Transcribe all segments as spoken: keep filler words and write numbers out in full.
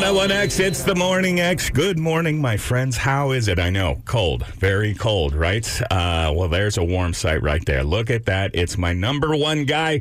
oh one X, it's the Morning X. Good morning, my friends. How is it? I know, cold, very cold, right? Uh, well, there's a warm sight right there. Look at that. It's my number one guy.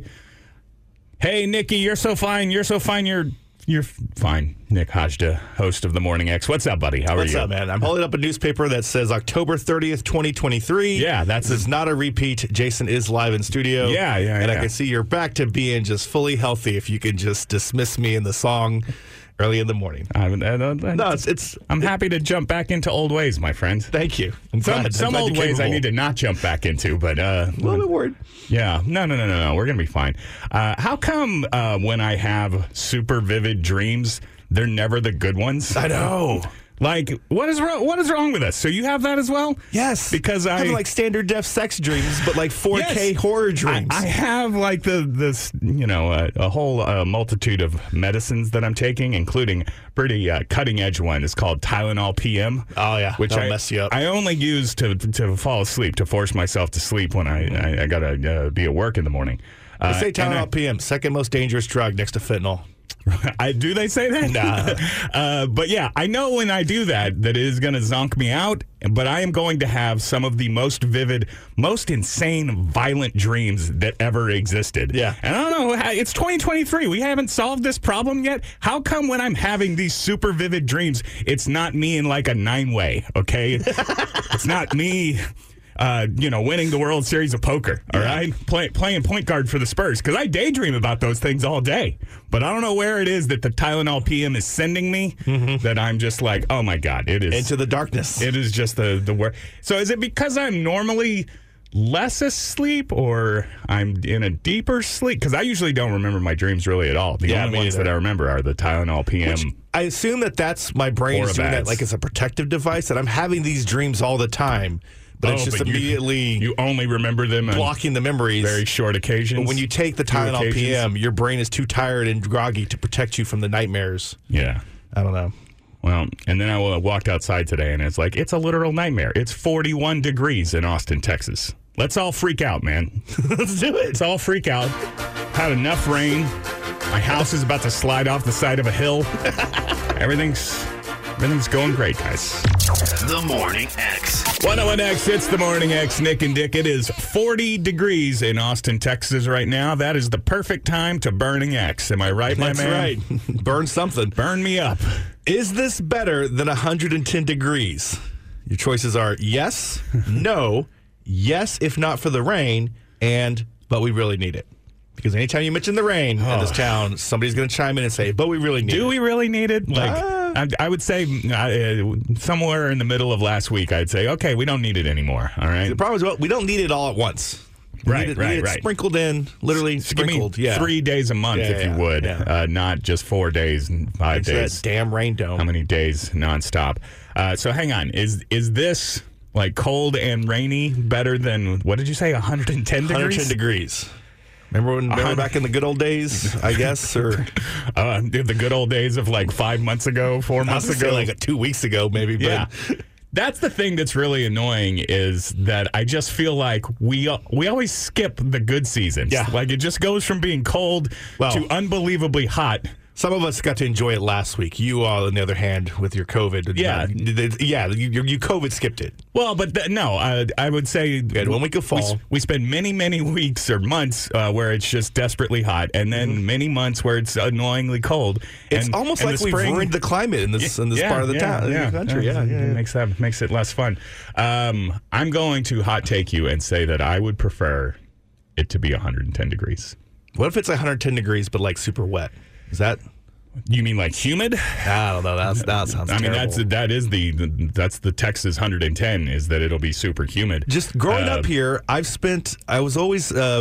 Hey, Nikki, you're so fine. You're so fine. You're you're fine. Nick Hajda, host of the Morning X. What's up, buddy? How are What's you? What's up, man? I'm holding up a newspaper that says October thirtieth, twenty twenty-three. Yeah, that's this is not a repeat. Jason is live in studio. Yeah, yeah, And yeah. I can see you're back to being just fully healthy if you can just dismiss me in the song early in the morning. I, I, I, No, it's, it's. I'm happy to jump back into old ways, my friend. Thank you. I'm Some, glad- some I'm glad old you're ways I capable. need to not jump back into, but uh, A little bit worried. yeah, no, no, no, no, no. We're gonna be fine. Uh, how come uh, when I have super vivid dreams, they're never the good ones? I know. Like, what is wrong? What is wrong with us? So you have that as well? Yes. Because I have like standard def sex dreams, but like four K Yes. horror I, dreams. I have like the this you know uh, a whole uh, multitude of medicines that I'm taking, including pretty uh, cutting edge one. It's called Tylenol P M. Oh, yeah. which That'll I mess you up. I only use to to fall asleep, to force myself to sleep when I I, I gotta uh, be at work in the morning. They Uh, say and I- Tylenol P M, second most dangerous drug next to fentanyl. I, do they say that? Nah. uh, but yeah, I know when I do that, that it is going to zonk me out, but I am going to have some of the most vivid, most insane, violent dreams that ever existed. Yeah. And I don't know, how- it's twenty twenty-three. We haven't solved this problem yet. How come when I'm having these super vivid dreams, it's not me in like a nine-way, okay? It's not me... Uh, you know, winning the World Series of Poker, all Yeah. right? Play, playing point guard for the Spurs, because I daydream about those things all day. But I don't know where it is that the Tylenol P M is sending me that I'm just like, oh, my God, it is. Into the darkness. It is just the, the worst. So is it because I'm normally less asleep or I'm in a deeper sleep? Because I usually don't remember my dreams really at all. The Yeah, only me ones either. that I remember are the Tylenol P M. Which I assume that that's my brain Or is doing that bads. like it's a protective device, that I'm having these dreams all the time, but it's Oh, just but you- immediately You only remember them on blocking the memories. very short occasions. But when you take the Few Tylenol P occasions. M, your brain is too tired and groggy to protect you from the nightmares. Yeah. I don't know. Well, and then I uh, walked outside today, and it's like, it's a literal nightmare. It's forty-one degrees in Austin, Texas. Let's all freak out, man. Let's do it. Let's all freak out. Had enough rain. My house is about to slide off the side of a hill. Everything's everything's going great, guys. The Morning X. one oh one X, it's the Morning X, Nick and Dick. It is forty degrees in Austin, Texas right now. That is the perfect time to burning X. Am I right, my That's man? right. Burn something. Burn me up. Is this better than one hundred ten degrees? Your choices are yes, no, yes if not for the rain, and but we really need it. Because anytime you mention the rain in this town, somebody's going to chime in and say, but we really need it. Do we really need it? Like, Uh, I, I would say uh, somewhere in the middle of last week, I'd say, okay, we don't need it anymore. All right. The problem is, well, we don't need it all at once. We Right, need it, we right, need it right. sprinkled in, literally Just give me sprinkled. Yeah. three days a month, Yeah, if you yeah, would, yeah. uh, not just four days and five Into days. that damn rain dome. How many days nonstop? Uh, so hang on. Is is this like cold and rainy better than, what did you say, one hundred ten degrees? one hundred ten degrees. Remember when? Remember back in the good old days, I guess, or Uh, the good old days of like five months ago, four I was months gonna say ago. like two weeks ago, maybe. But Yeah. That's the thing that's really annoying is that I just feel like we we always skip the good seasons. Yeah. Like it just goes from being cold Well- to unbelievably hot. some of us got to enjoy it last week. You all, on the other hand, with your COVID. Yeah. uh, yeah, you, you COVID skipped it. Well, but th- no, uh, I would say We had one week of we, fall. we spend many, many weeks or months uh, where it's just desperately hot, and then many months where it's annoyingly cold. It's and, almost and like the we've spring, ruined the climate in this in this Yeah, part of the yeah, town, yeah, in the country. Yeah, it yeah, yeah. makes that makes it less fun. Um, I'm going to hot take you and say that I would prefer it to be one hundred ten degrees. What if it's one hundred ten degrees but like super wet? Is that? You mean like humid? I don't know. That's, that sounds. I mean, terrible. that's that is the, the that's the Texas one hundred ten is that it'll be super humid. Just growing Uh, up here, I've spent. I was always uh,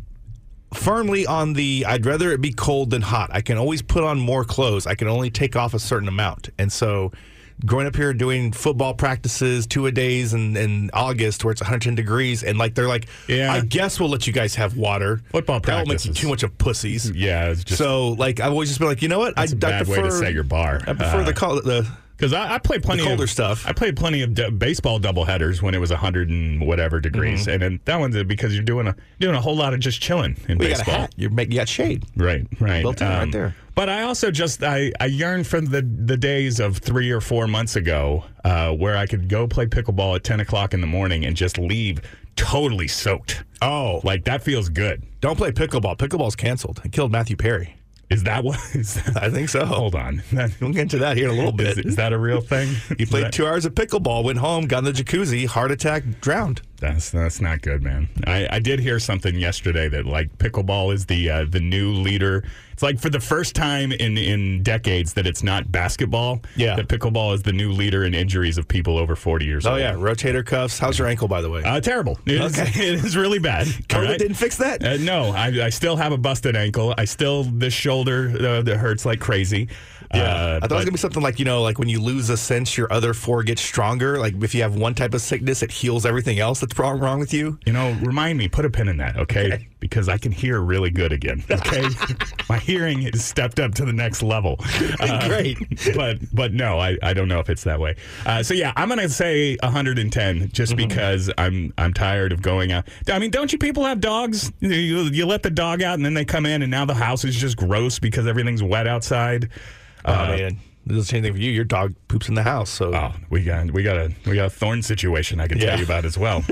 firmly on the. I'd rather it be cold than hot. I can always put on more clothes. I can only take off a certain amount, and so. Growing up here doing football practices two a days in, in August where it's one hundred ten degrees and like they're like, Yeah. I guess we'll let you guys have water. Football That'll make you practices. too much of pussies. Yeah, it's just so like I've always just been like, you know what? that's I, a bad I prefer, way to set your bar. I prefer Uh, the col- the Because I, I played plenty The colder of stuff. I played plenty of d- baseball doubleheaders when it was a hundred and whatever degrees, Mm-hmm. and then that one's because you're doing a doing a whole lot of just chilling in Well, you baseball. got a hat. You're make, you got shade. Right, right, Built in right there. But I also just I, I yearn for the the days of three or four months ago uh, where I could go play pickleball at ten o'clock in the morning and just leave totally soaked. Oh, Like that feels good. don't play pickleball. Pickleball's canceled. It killed Matthew Perry. Is that what? Is that, I think so. hold on. That, We'll get into that here in a little is, bit. is that a real thing? He Is played that- two hours of pickleball, went home, got in the jacuzzi, heart attack, drowned. That's that's not good, man. I, I did hear something yesterday that like pickleball is the uh, the new leader. It's like for the first time in, in decades that it's not basketball. Yeah. That pickleball is the new leader in injuries of people over forty years Oh, old. yeah. Rotator cuffs. How's your ankle, by the way? Uh, terrible. It, is, Okay. it is really bad. COVID all right? didn't fix that? Uh, no, I, I still have a busted ankle. I still, this shoulder uh, that hurts like crazy. Yeah. Uh, I thought it was but- going to be something like, you know, like when you lose a sense, your other four gets stronger. Like if you have one type of sickness, it heals everything else that's wrong, wrong with you. You know, remind me, put a pin in that, okay? Okay. Because I can hear really good again, okay? My hearing has stepped up to the next level. Uh, Great. But but no, I, I don't know if it's that way. Uh, so yeah, I'm going to say one hundred ten just Mm-hmm. because I'm I'm tired of going out. I mean, don't you people have dogs? You, you let the dog out and then they come in and now the house is just gross because everything's wet outside. Oh, Uh, man. This is the same thing for you. Your dog poops in the house. So Oh, we got we got a we got a thorn situation I can tell Yeah. you about as well.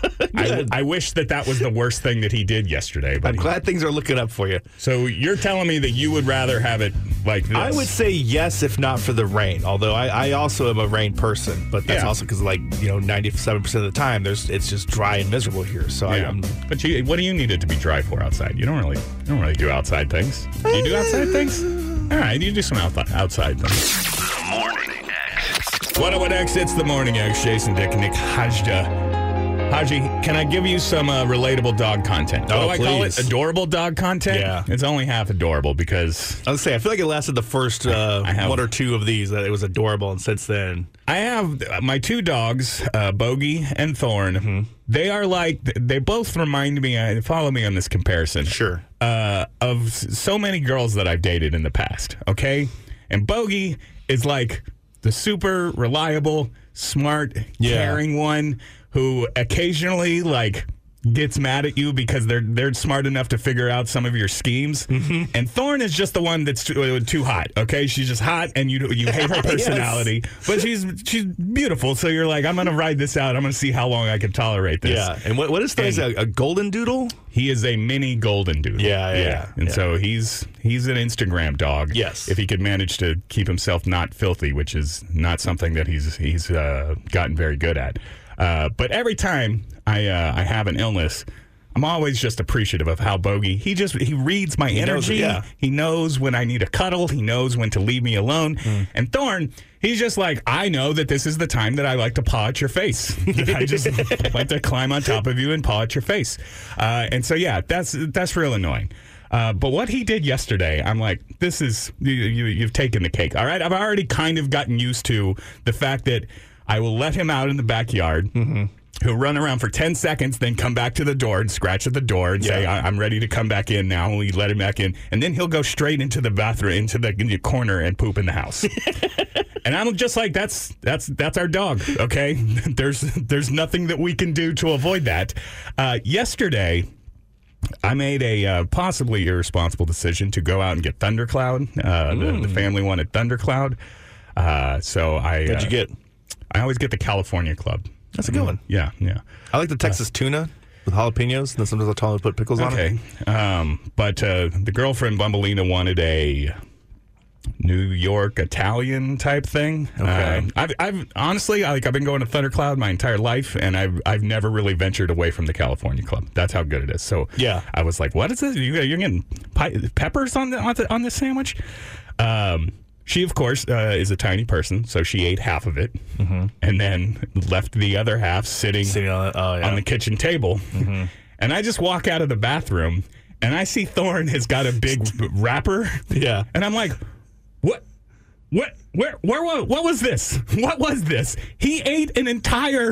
I, I wish that that was the worst thing that he did yesterday. But I'm he- glad things are looking up for you. So you're telling me that you would rather have it like this? I would say yes, if not for the rain. Although I, I also am a rain person, but that's Yeah. also because like you know, ninety-seven percent of the time there's it's just dry and miserable here. So I, Yeah. I'm But you, what do you need it to be dry for outside? You don't really, you don't really do outside things. You do outside things. All right, you do some out- outside things. The Morning X. one oh one X, it's the Morning X. Jason Dick, Nick Hajda. Haji, can I give you some uh, relatable dog content? What Oh, do I call it? please. Adorable dog content? Yeah. It's only half adorable because I was say I feel like it lasted the first uh, I have- one or two of these that it was adorable, and since then, I have uh, my two dogs, uh, Bogey and Thorn. Mm-hmm. They are like, they both remind me, uh, follow me on this comparison. Sure. Uh, of s- so many girls that I've dated in the past, okay? And Bogey is like the super reliable, smart, Yeah. caring one who occasionally, like, gets mad at you because they're they're smart enough to figure out some of your schemes. Mm-hmm. And Thorn is just the one that's too, uh, too hot. Okay, she's just hot, and you you hate her personality, but she's she's beautiful. So you're like, I'm gonna ride this out. I'm gonna see how long I can tolerate this. yeah. And what what is this? A, a golden doodle? He is a mini golden doodle. Yeah, yeah, yeah. And Yeah. so he's he's an Instagram dog. Yes. If he could manage to keep himself not filthy, which is not something that he's he's uh, gotten very good at. Uh, but every time I uh, I have an illness, I'm always just appreciative of how Bogey, he just, he reads my knows energy. it, yeah. He knows when I need a cuddle. He knows when to leave me alone. Mm. And Thorn, he's just like, I know that this is the time that I like to paw at your face. I just like to climb on top of you and paw at your face. Uh, and so, yeah, that's that's real annoying. Uh, but what he did yesterday, I'm like, this is, you, you, you've taken the cake. All right. I've already kind of gotten used to the fact that I will let him out in the backyard. Mm-hmm. He'll run around for ten seconds, then come back to the door and scratch at the door and say, Yeah. I- I'm ready to come back in now. We let him back in. And then he'll go straight into the bathroom, into the, in the corner and poop in the house. And I'm just like, that's that's that's our dog, okay? There's there's nothing that we can do to avoid that. Uh, yesterday, I made a uh, possibly irresponsible decision to go out and get Thundercloud. Uh, the, the family wanted Thundercloud. Uh, so I... What'd uh, you get? I always get the California Club. That's a good one. Yeah, yeah. I like the Texas tuna with jalapenos, and then sometimes I'll tell them to put pickles on it. Okay. Um, but uh, the girlfriend, Bumbleina, wanted a New York Italian type thing. Okay. Um, I've, I've honestly, I, like, I've been going to Thundercloud my entire life, and I've I've never really ventured away from the California Club. That's how good it is. So Yeah. I was like, what is this? You, you're getting pi- peppers on the, on the on this sandwich? Um, she, of course, uh, is a tiny person, so she ate half of it, Mm-hmm. and then left the other half sitting, Sitting on it. Oh, yeah. on the kitchen table. Mm-hmm. And I just walk out of the bathroom, and I see Thorn has got a big wrapper. Yeah. And I'm like, what? What? Where? Where? What, what was this? What was this? He ate an entire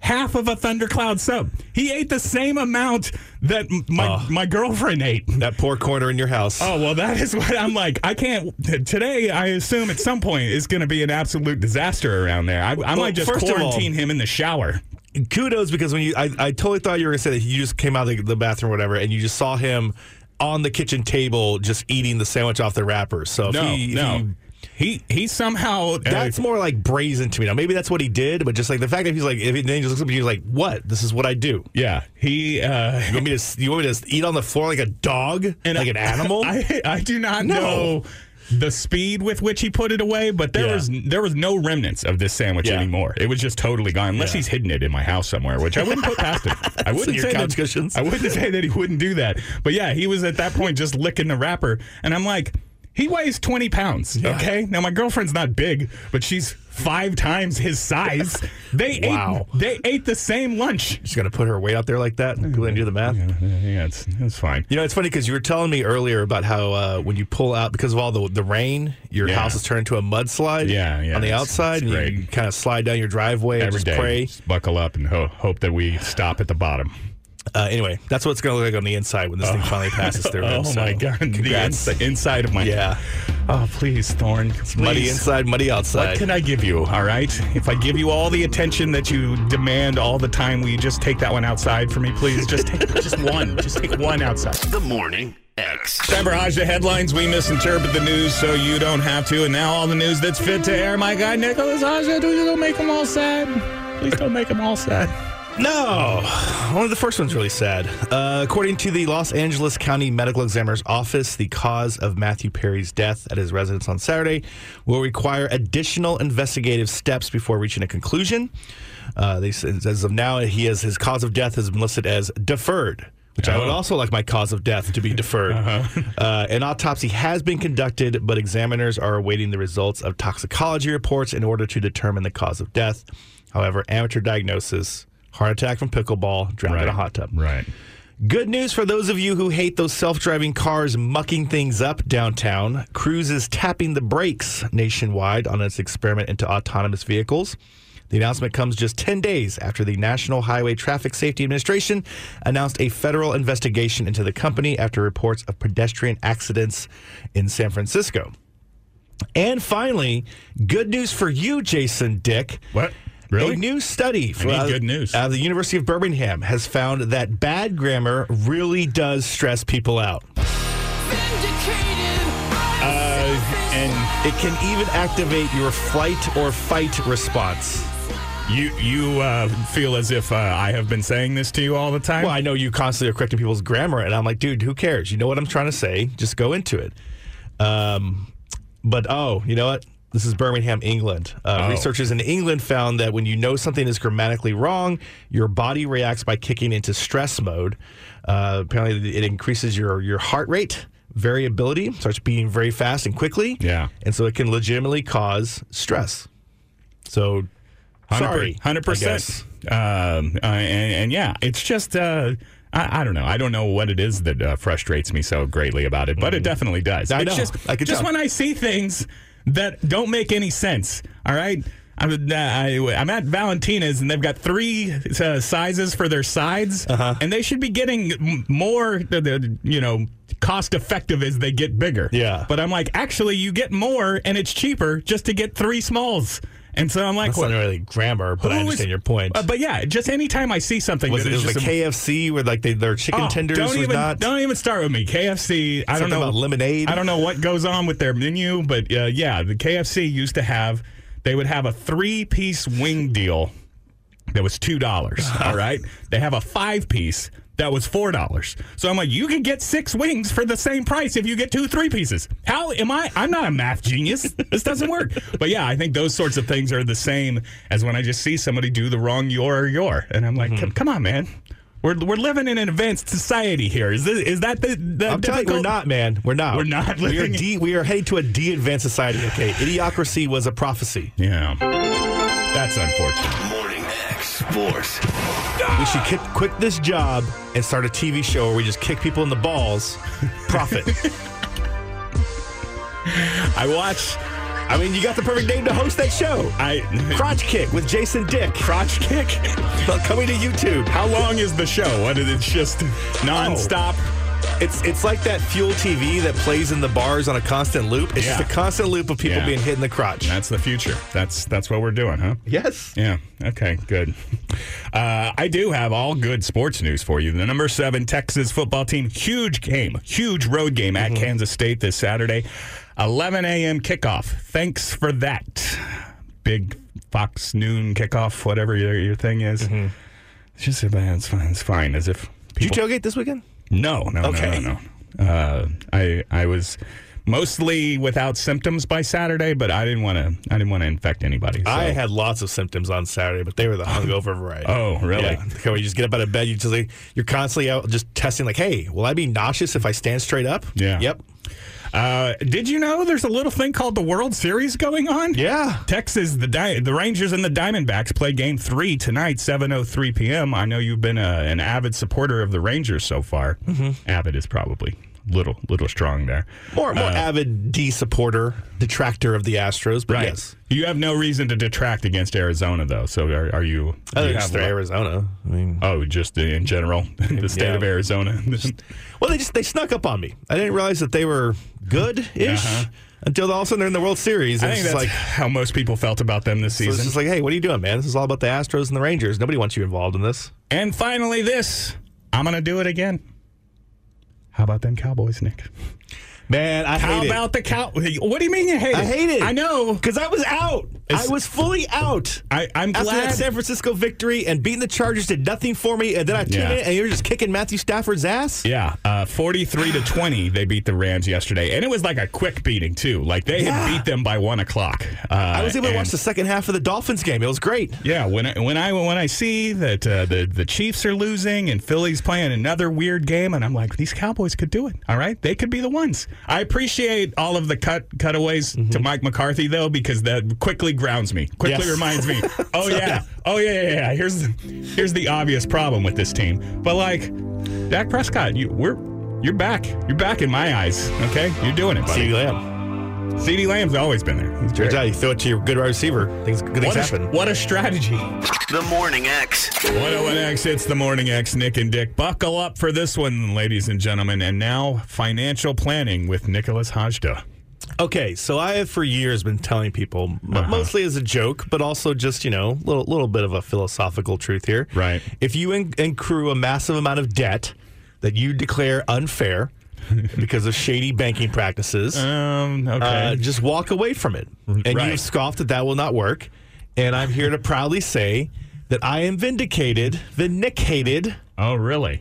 half of a Thundercloud sub. He ate the same amount that my Oh. my girlfriend ate. That poor corner in your house. Oh, well, that is what I'm like. I can't. Today, I assume at some point is going to be an absolute disaster around there. I, I Well, might just first of all- quarantine him in the shower. Kudos, because when you, I, I totally thought you were going to say that you just came out of the, the bathroom or whatever, and you just saw him on the kitchen table just eating the sandwich off the wrapper. So if No, he, if no. he- He he somehow. that's uh, more like brazen to me. Now, maybe that's what he did, but just like the fact that he's like, if he, then he just looks at me, he's like, what? This is what I do. yeah. He. Uh, You want me to, you want me to eat on the floor like a dog? and like I- an animal? I I do not No. know the speed with which he put it away, but there Yeah. was there was no remnants of this sandwich Yeah. anymore. It was just totally gone, unless Yeah. he's hidden it in my house somewhere, which I wouldn't put past him. I wouldn't your say couch that, cushions? I wouldn't say that he wouldn't do that, but yeah, he was at that point just licking the wrapper, and I'm like, he weighs twenty pounds. Yeah. Okay, now my girlfriend's not big, but she's five times his size. They Wow. ate they ate the same lunch. Just going to put her weight out there like that and go ahead and do the math? Yeah, it's it's fine. You know, it's funny because you were telling me earlier about how uh, when you pull out, because of all the the rain, your Yeah. house has turned into a mudslide Yeah, yeah, on the it's- outside. it's and great. you kind of slide down your driveway and Every just day, pray. just buckle up and ho- hope that we stop at the bottom. Uh, anyway, that's what it's going to look like on the inside when this thing finally passes through. Oh So, my God! The congrats. ins- inside of my Yeah. Oh please, Thorne. Please. Muddy inside, muddy What outside. can I give you? All right. If I give you all the attention that you demand all the time, will you just take that one outside for me, please? Just take just one. Just take one outside. The Morning X. Time for Haj the headlines. We misinterpret the news so you don't have to. And now all the news that's fit to air. My guy Nicholas Haja, do don't make them all sad. Please don't make them all sad. No, one of the first one's really sad. Uh, according to the Los Angeles County Medical Examiner's Office, the cause of Matthew Perry's death at his residence on Saturday will require additional investigative steps before reaching a conclusion. Uh, they said as of now, he has his cause of death has been listed as deferred, which I would Oh. also like my cause of death to be deferred. Uh-huh. Uh, an autopsy has been conducted, but examiners are awaiting the results of toxicology reports in order to determine the cause of death. However, amateur diagnosis. Heart attack from pickleball, drowned in a hot tub. Right. Good news for those of you who hate those self-driving cars mucking things up downtown. Cruise is tapping the brakes nationwide on its experiment into autonomous vehicles. The announcement comes just ten days after the National Highway Traffic Safety Administration announced a federal investigation into the company after reports of pedestrian accidents in San Francisco. And finally, good news for you, Jason Dick. What? Really? A new study from need out, good news. out of the University of Birmingham has found that bad grammar really does stress people out. Uh, and It can even activate your flight or fight response. you you uh, feel as if uh, I have been saying this to you all the time? Well, I know you constantly are correcting people's grammar, and I'm like, dude, who cares? You know what I'm trying to say? Just go into it. Um, but, oh, you know what? This is Birmingham, England. Uh, Oh. Researchers in England found that when you know something is grammatically wrong, your body reacts by kicking into stress mode. Uh, apparently, it increases your, your heart rate, variability, starts beating very fast and quickly. Yeah. And so it can legitimately cause stress. So, sorry. one hundred I percent. guess. Um, uh, and, and yeah, it's just, uh, I, I don't know. I don't know what it is that uh, frustrates me so greatly about it, but it definitely does. I it's know. just, I can just tell. when I see things that don't make any sense, all right? I'm, uh, I, I'm at Valentina's, and they've got three uh, sizes for their sides, Uh-huh. and they should be getting m- more, uh, the, you know, cost effective as they get bigger. Yeah. But I'm like, actually, you get more, and it's cheaper just to get three smalls. And so I'm like, That's not really grammar, but I who is- understand your point. Uh, but yeah, just anytime I see something was that it, is it was just the a- K F C where like they, their chicken Oh, tenders don't was even, not Don't even start with me. K F C. I don't something know about lemonade? I don't know what goes on with their menu, but uh, yeah, the K F C used to have. They would have a three-piece wing deal that was two dollars. All right, they have a five-piece that was four dollars. So I'm like, you can get six wings for the same price if you get two three pieces. How am I? I'm not a math genius. This doesn't work. But yeah, I think those sorts of things are the same as when I just see somebody do the wrong your or your, and I'm like, Mm-hmm. come, come on, man. We're we're living in an advanced society here. Is this is that the, the I'm telling you, we're difficult- not, man. We're not. We're not We are, living- de- we are heading to a de-advanced society. Okay, idiocracy was a prophecy. Yeah, that's unfortunate. Morning X Sports. We should ki- quit this job and start a T V show where we just kick people in the balls. Profit. I watch I mean, you got the perfect name to host that show. I Crotch Kick with Jason Dick. Crotch Kick? Coming to YouTube. How long is the show? What is it? Just nonstop? Oh. It's it's like that Fuel T V that plays in the bars on a constant loop. It's Yeah. just a constant loop of people Yeah. being hit in the crotch. That's the future. That's that's what we're doing, huh? Yes. Yeah. Okay, good. Uh, I do have all good sports news for you. The number seven Texas football team, huge game, huge road game at Mm-hmm. Kansas State this Saturday, eleven a.m. kickoff. Thanks for that. Big Fox noon kickoff, whatever your, your thing is. Mm-hmm. It's just, it's fine. It's fine. As if Did people... you tailgate this weekend? No, no, Okay. no, no, no. Uh, I I was mostly without symptoms by Saturday, but I didn't want to. I didn't want to infect anybody. So. I had lots of symptoms on Saturday, but they were the hungover variety. Oh, really? Yeah. Okay, you just get up out of bed. You just like, you're constantly out just testing. Like, hey, will I be nauseous if I stand straight up? Yeah. Yep. Uh, did you know there's a little thing called the World Series going on? Yeah. Texas, the Di- the Rangers and the Diamondbacks play Game Three tonight, seven oh three p.m. I know you've been a, an avid supporter of the Rangers so far. Mm-hmm. Avid is probably little little strong there. More more Uh, avid D supporter, detractor of the Astros, but Right. yes. You have no reason to detract against Arizona, though. So are, are you? do Other you than have just lo- Arizona. I mean, Oh, just in general, the state Yeah. of Arizona. well, they just they snuck up on me. I didn't realize that they were good-ish Uh-huh. until all of a sudden they're in the World Series. I And think it's that's just like how most people felt about them this so it's season. just like, hey, what are you doing, man? This is all about the Astros and the Rangers. Nobody wants you involved in this. And finally, this. I'm going to do it again. How about them Cowboys, Nick? Man, I How hate about the cow? What do you mean you hate it? I hate it. I know. Because I was out. It's- I was fully out. I, I'm After glad. that San Francisco victory and beating the Chargers did nothing for me, and then I tuned Yeah. in and you were just kicking Matthew Stafford's ass. Yeah, uh, forty-three to twenty, they beat the Rams yesterday, and it was like a quick beating too. Like they Yeah. had beat them by one o'clock. Uh, I was able to and- watch the second half of the Dolphins game. It was great. Yeah, when I, when I when I see that uh, the the Chiefs are losing and Philly's playing another weird game, and I'm like, these Cowboys could do it. All right, they could be the ones. I appreciate all of the cut cutaways to Mike McCarthy though, because that quickly grounds me. Quickly Yes. reminds me. Oh yeah, oh yeah, yeah, yeah. Here's the, here's the obvious problem with this team. But like, Dak Prescott, you we're you're back. You're back in my eyes. Okay, you're doing it, buddy. CeeDee Lamb. CeeDee Lamb's always been there. He's Turns great. out you throw it to your good wide receiver. Things good things What a, happen. what a strategy. The Morning X. one oh one X, it's the Morning X, Nick and Dick. Buckle up for this one, ladies and gentlemen. And now, financial planning with Nicholas Hajda. Okay, so I have for years been telling people, m- Uh-huh. mostly as a joke, but also just, you know, a little, little bit of a philosophical truth here. Right. If you in- accrue a massive amount of debt that you declare unfair because of shady banking practices, Um, okay. uh, just walk away from it. And Right. you've scoffed that that will not work. And I'm here to proudly say that I am vindicated, vindicated, oh, really?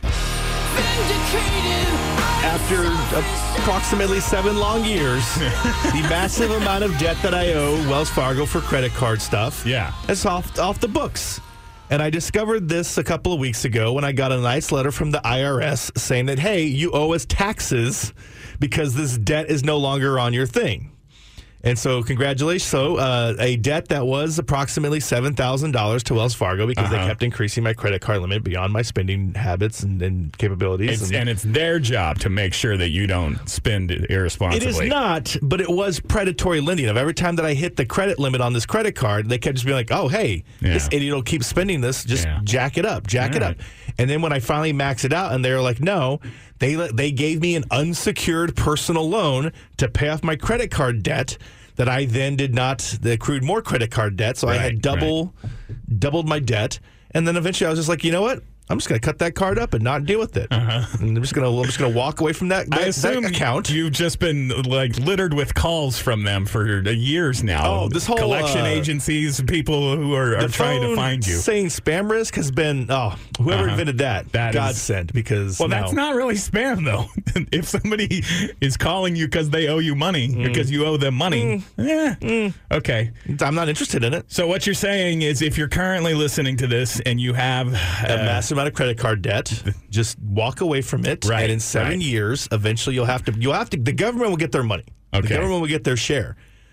after approximately seven long years, the massive amount of debt that I owe Wells Fargo for credit card stuff Yeah. is off, off the books. And I discovered this a couple of weeks ago when I got a nice letter from the I R S saying that, hey, you owe us taxes because this debt is no longer on your thing. And so, congratulations. So, uh, a debt that was approximately seven thousand dollars to Wells Fargo because Uh-huh. they kept increasing my credit card limit beyond my spending habits and, and capabilities. It's, and, and it's their job to make sure that you don't spend it irresponsibly. is not, but it was predatory lending. Of every time that I hit the credit limit on this credit card, they kept just being like, "Oh, hey, Yeah. this idiot will keep spending this. Just Yeah. jack it up, jack All it right. up." And then when I finally maxed it out, and they were like, "No," they let- they gave me an unsecured personal loan to pay off my credit card debt. That I then did not they accrued more credit card debt, so I Right, had double doubled my debt. And then eventually, I was just like, you know what? I'm just going to cut that card up and not deal with it. Uh-huh. And I'm just going to I'm just going to walk away from that, that, I assume that account. you've just been like littered with calls from them for years now. Oh, this whole, collection uh, agencies, people who are, are The trying to phone find you. saying spam risk has been oh whoever Uh-huh. invented that, That is- godsend because Well, no. that's not really spam, though. If somebody is calling you because they owe you money, Mm. because you owe them money, yeah, okay. I'm not interested in it. So what you're saying is, if you're currently listening to this and you have A uh, massive amount of credit card debt, just walk away from it. Right, And in seven right. years, eventually you'll have to you'll have to the government will get their money. Okay. The government will get their share.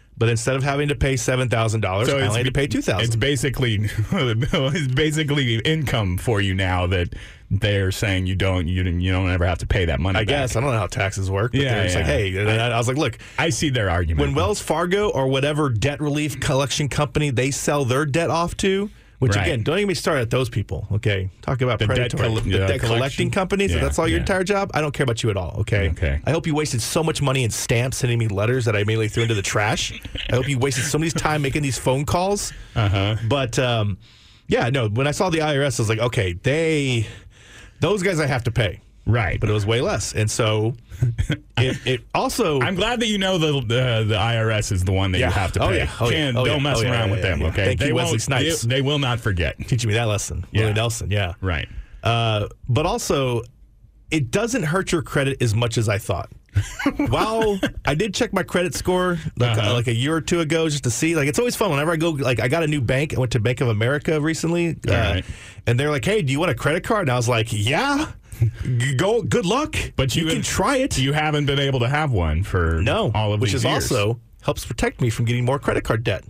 But instead of having to pay seven thousand dollars, So I it's only had to be- pay two thousand dollars. It's basically it's basically income for you now that they're saying you don't you don't, you don't ever have to pay that money I back. guess. I don't know how taxes work. But Yeah, they're just like, yeah. hey. And I, I was like, look, I see their argument. when Wells Fargo or whatever debt relief collection company they sell their debt off to, which, Right. again, don't even start at those people, okay? Talk about The debt predatory. coll- the uh, debt collection? collecting companies, if Yeah, that's all your yeah. entire job, I don't care about you at all, okay? Okay. I hope you wasted so much money in stamps sending me letters that I immediately threw into the trash. I hope you wasted somebody's time making these phone calls. Uh-huh. But, um, yeah, no, when I saw the I R S, I was like, okay, they, those guys I have to pay. Right. But it was way less. And so it, it also... I'm glad that you know the the, the I R S is the one that Yeah. you have to pay. Oh, yeah. Oh, yeah. Can't- Oh, don't yeah. mess Oh, yeah, around yeah, with yeah, them, yeah. okay? Thank they you, won't- Wesley Snipes. They, they will not forget. teaching me that lesson. Yeah. Willie Nelson, yeah. Right. Uh, but also, it doesn't hurt your credit as much as I thought. While I did check my credit score like, Uh-huh. uh, like a year or two ago just to see, like it's always fun whenever I go. Like I got a new bank. I went to Bank of America recently, uh, right. and they're like, "Hey, do you want a credit card?" And I was like, "Yeah." G- Go. Good luck. But you, you can have- try it. You haven't been able to have one for no, all of which these is years. also helps protect me from getting more credit card debt.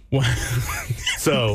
So,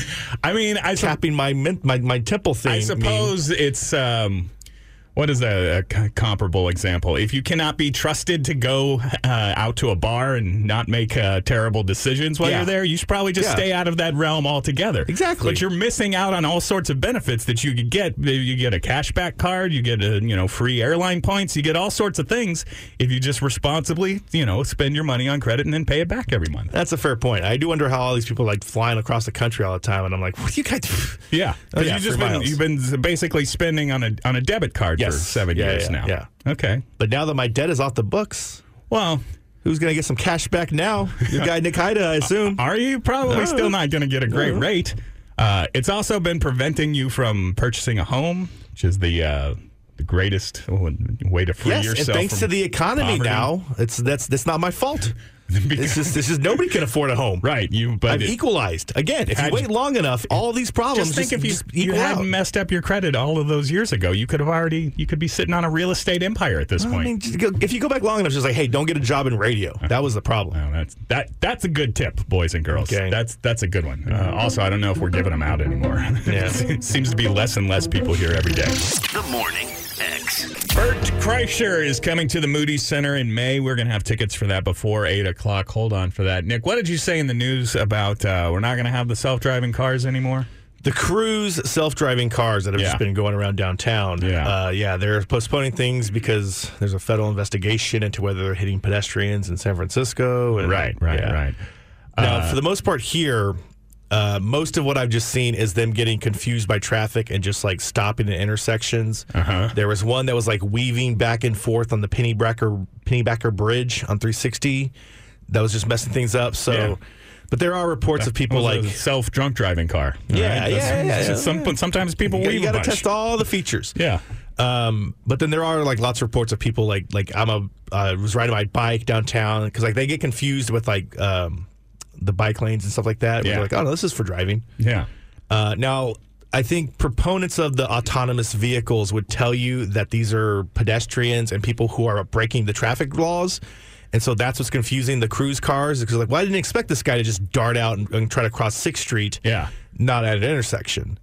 I mean, I sup- tapping my min- my my temple thing. I suppose it's um, what is a, a c- comparable example? If you cannot be trusted to go uh, out to a bar and not make uh, terrible decisions while Yeah. you're there, you should probably just Yeah. stay out of that realm altogether. Exactly. But you're missing out on all sorts of benefits that you could get. You get a cashback card, you get a you know free airline points, you get all sorts of things if you just responsibly you know spend your money on credit and then pay it back every month. That's a fair point. I do wonder how all these people are like flying across the country all the time, and I'm like, what do you guys? Yeah, Oh, because yeah, you've just free been miles. you've been basically spending on a on a debit card Yes. for seven Yeah, years yeah, now. yeah. Okay. But now that my debt is off the books, Well, who's going to get some cash back now? Your guy Nick Haida, I assume. are you probably No. still not going to get a great No. rate? Uh, it's also been preventing you from purchasing a home, which is the uh, the greatest way to free Yes, yourself. and thanks from to the economy poverty. now, it's that's that's not my fault. Because- It's just, it's just nobody can afford a home. right. You, but I've it- equalized. Again, if you Had- wait long enough, all these problems just think just, if you, just you equal hadn't out. messed up your credit all of those years ago, you could have already you could be sitting on a real estate empire at this I point. mean, just go- if you go back long enough, it's just like, hey, don't get a job in radio. That was the problem. Well, that's that. That's a good tip, boys and girls. Okay. That's that's a good one. Uh, also, I don't know if we're giving them out anymore. Yeah. It seems to be less and less people here every day. The Morning X. Bert Kreischer is coming to the Moody Center in May. We're going to have tickets for that before eight o'clock. Hold on for that. Nick, what did you say in the news about uh, we're not going to have the self-driving cars anymore? The Cruise self-driving cars that have Yeah. just been going around downtown. Yeah. Uh, yeah, they're postponing things because there's a federal investigation into whether they're hitting pedestrians in San Francisco. And, Right, right, yeah. right. Now, Uh, for the most part here, uh, most of what I've just seen is them getting confused by traffic and just like stopping at intersections. Uh-huh. There was one that was like weaving back and forth on the Pennybacker Pennybacker Bridge on three sixty. That was just messing things up. So, Yeah. but there are reports of people It was like a self-drunk driving car. all Yeah, right? yeah, That's- yeah, it's yeah. Some, sometimes people you weave got a to bunch. test all the features. Yeah. Um, but then there are like lots of reports of people like like I'm a uh, was riding my bike downtown because like they get confused with like um, the bike lanes and stuff like that. Yeah. They're like, oh no, this is for driving. Yeah. Uh, now, I think proponents of the autonomous vehicles would tell you that these are pedestrians and people who are breaking the traffic laws. And so that's what's confusing the Cruise cars because like, well, I didn't expect this guy to just dart out and, and try to cross sixth Street, Yeah. not at an intersection.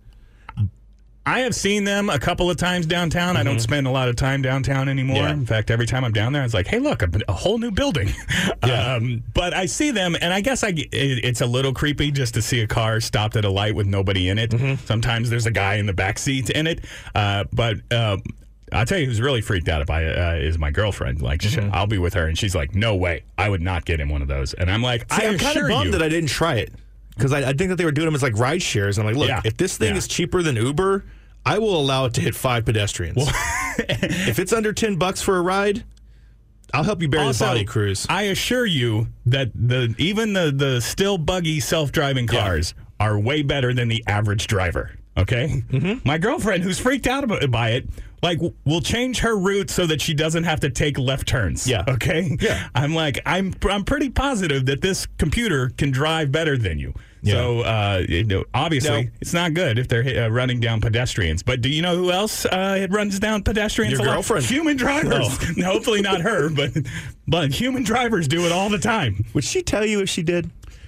I have seen them a couple of times downtown. I don't spend a lot of time downtown anymore. Yeah. In fact, every time I'm down there, I was like, hey, look, a, a whole new building. Yeah. um, but I see them, and I guess I, it, it's a little creepy just to see a car stopped at a light with nobody in it. Sometimes there's a guy in the back seat in it. Uh, but uh, I'll tell you who's really freaked out by it uh, is my girlfriend. Like, sh I'll be with her, and she's like, no way. I would not get in one of those. And I'm like, See, I I'm kind assure of bummed you. that I didn't try it because I, I think that they were doing them as like ride shares. And I'm like, look, Yeah. if this thing Yeah. is cheaper than Uber, I will allow it to hit five pedestrians. If it's under ten bucks for a ride, I'll help you bury Also, the body, Cruise. I assure you that the even the the still buggy self-driving Yeah. cars are way better than the average driver. Okay, Mm-hmm. my girlfriend, who's freaked out about, by it, like w- will change her route so that she doesn't have to take left turns. Yeah. Okay. Yeah. I'm like, I'm I'm pretty positive that this computer can drive better than you. Yeah. So, uh, you know, obviously, No. it's not good if they're uh, running down pedestrians. But do you know who else uh, runs down pedestrians? Your a lot? girlfriend. Human drivers. No. Hopefully not her, but but human drivers do it all the time. Would she tell you if she did?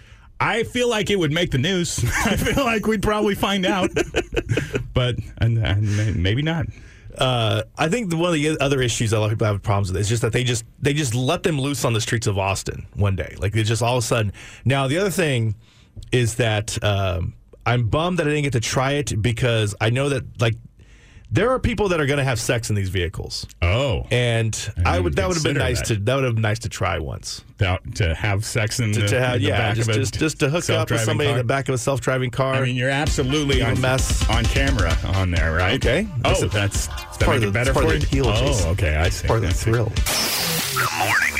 I feel like it would make the news. I feel like we'd probably find out, but and, and maybe not. Uh, I think the, one of the other issues a lot of people have problems with is just that they just they just let them loose on the streets of Austin one day. Like they just all of a sudden. Now the other thing is that um, I'm bummed that I didn't get to try it because I know that like there are people that are going to have sex in these vehicles. Oh, And I, I would that would have been consider nice that. to that would have been nice to try once. to, to have sex in To, the, to have in the yeah, back just of a just, just to hook up with self-driving somebody car? in the back of a self-driving car. I mean, you're absolutely Leave a on, mess. on camera on there, right? Okay. Oh, That's a- that's does that part make of it the- better it's part for of you? the appeal, Jason. Oh, okay, I see. part of I the see. thrill. The Morning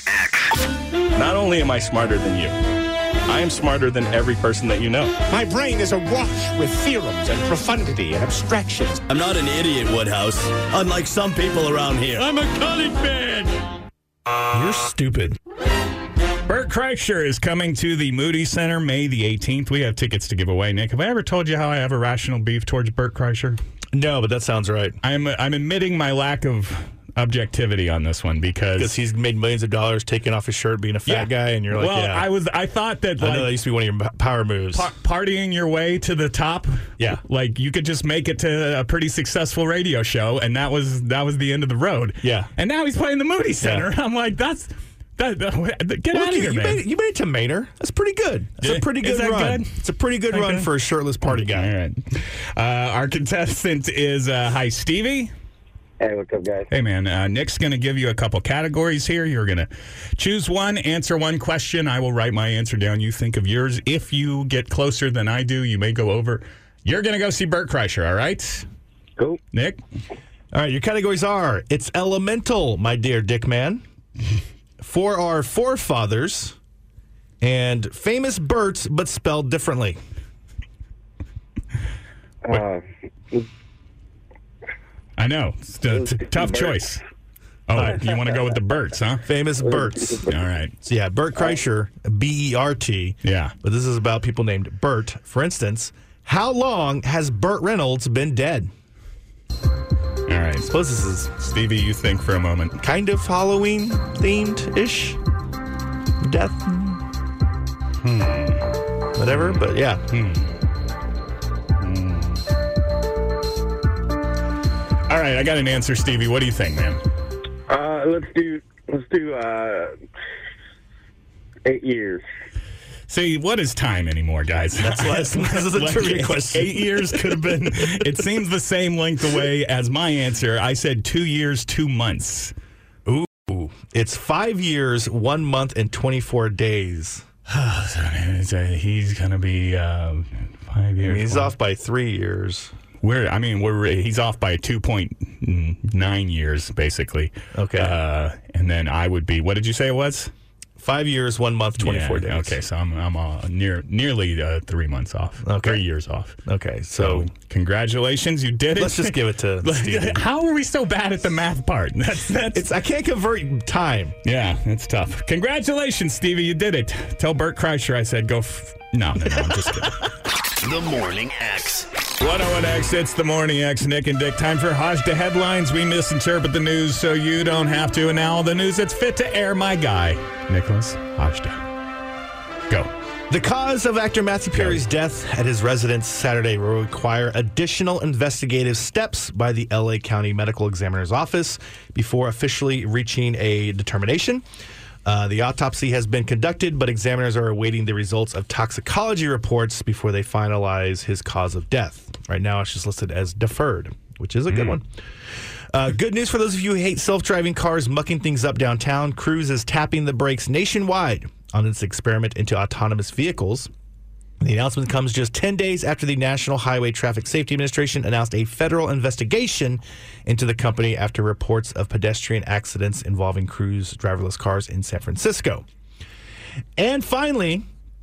X. Not only am I smarter than you, I am smarter than every person that you know. My brain is awash with theorems and profundity and abstractions. I'm not an idiot, Woodhouse, unlike some people around here. I'm a college man. You're stupid. Bert Kreischer is coming to the Moody Center May the eighteenth. We have tickets to give away. Nick, have I ever told you how I have a rational beef towards Bert Kreischer? No, but that sounds right. I'm I'm admitting my lack of objectivity on this one because Because he's made millions of dollars taking off his shirt, being a fat Yeah. guy, and you're like, well, yeah. I was I thought that I like know that used to be one of your power moves. par- partying your way to the top, Yeah. like you could just make it to a pretty successful radio show, and that was that was the end of the road. Yeah. and now he's playing the Moody Center. Yeah. I'm like, that's that. that- get Look, out of you, here, you man. made it, you made it to Maynard. That's pretty good. That's Yeah. a pretty Is good that run. good? It's a pretty good That run good? for a shirtless party guy. All right. Uh, our contestant is uh, hi, Stevie. Hey, what's up, guys? Hey, man. Uh, Nick's going to give you a couple categories here. You're going to choose one, answer one question. I will write my answer down. You think of yours. If you get closer than I do, you may go over. You're going to go see Bert Kreischer, all right? Cool. Nick? All right, your categories are it's elemental, my dear Dick Man, for our forefathers, and famous Berts but spelled differently. Uh, I know. It's a t- tough Bert. choice. Oh, you want to go with the Berts, huh? Famous Berts. All right. So yeah, Bert Kreischer, B E R T. Yeah. But this is about people named Bert. For instance, how long has Burt Reynolds been dead? All right. I suppose this is Stevie, you think for a moment. kind of Halloween themed ish death. Hmm. Whatever, but yeah. All right, I got an answer, Stevie. What do you think, man? uh, let's do let's do uh, eight years. See, what is time anymore, guys? That's less. This is a Like, trivia question. Eight years could have been. It seems the same length away as my answer. I said two years, two months. Ooh, it's five years, one month, and twenty-four days. It's a- he's gonna be uh, five years. He's off by three years. We're. I mean, we're. He's off by two point nine years, basically. Okay. Uh, and then I would be. What did you say it was? Five years, one month, twenty-four Yeah, days. Okay, so I'm I'm uh, near nearly uh, three months off. Okay. Three years off. Okay, So so congratulations, you did it. let's just give it to Stevie. How are we so bad at the math part? That's that's. It's I can't convert time. Yeah, it's tough. Congratulations, Stevie. You did it. Tell Bert Kreischer I said go. F- no, no, no. I'm just kidding. The Morning X. one oh one X, it's the Morning X. Nick and Dick. Time for Hajda headlines. We misinterpret the news so you don't have to. And now all the news that's fit to air, my guy, Nicholas Hajda. Go. The cause of actor Matthew Perry's death at his residence Saturday will require additional investigative steps by the L A County Medical Examiner's Office before officially reaching a determination. Uh, the autopsy has been conducted, but examiners are awaiting the results of toxicology reports before they finalize his cause of death. Right now, it's just listed as deferred, which is a good one. Uh, good news for those of you who hate self-driving cars mucking things up downtown. Cruise is tapping the brakes nationwide on its experiment into autonomous vehicles. The announcement comes just ten days after the National Highway Traffic Safety Administration announced a federal investigation into the company after reports of pedestrian accidents involving Cruise driverless cars in San Francisco. And finally,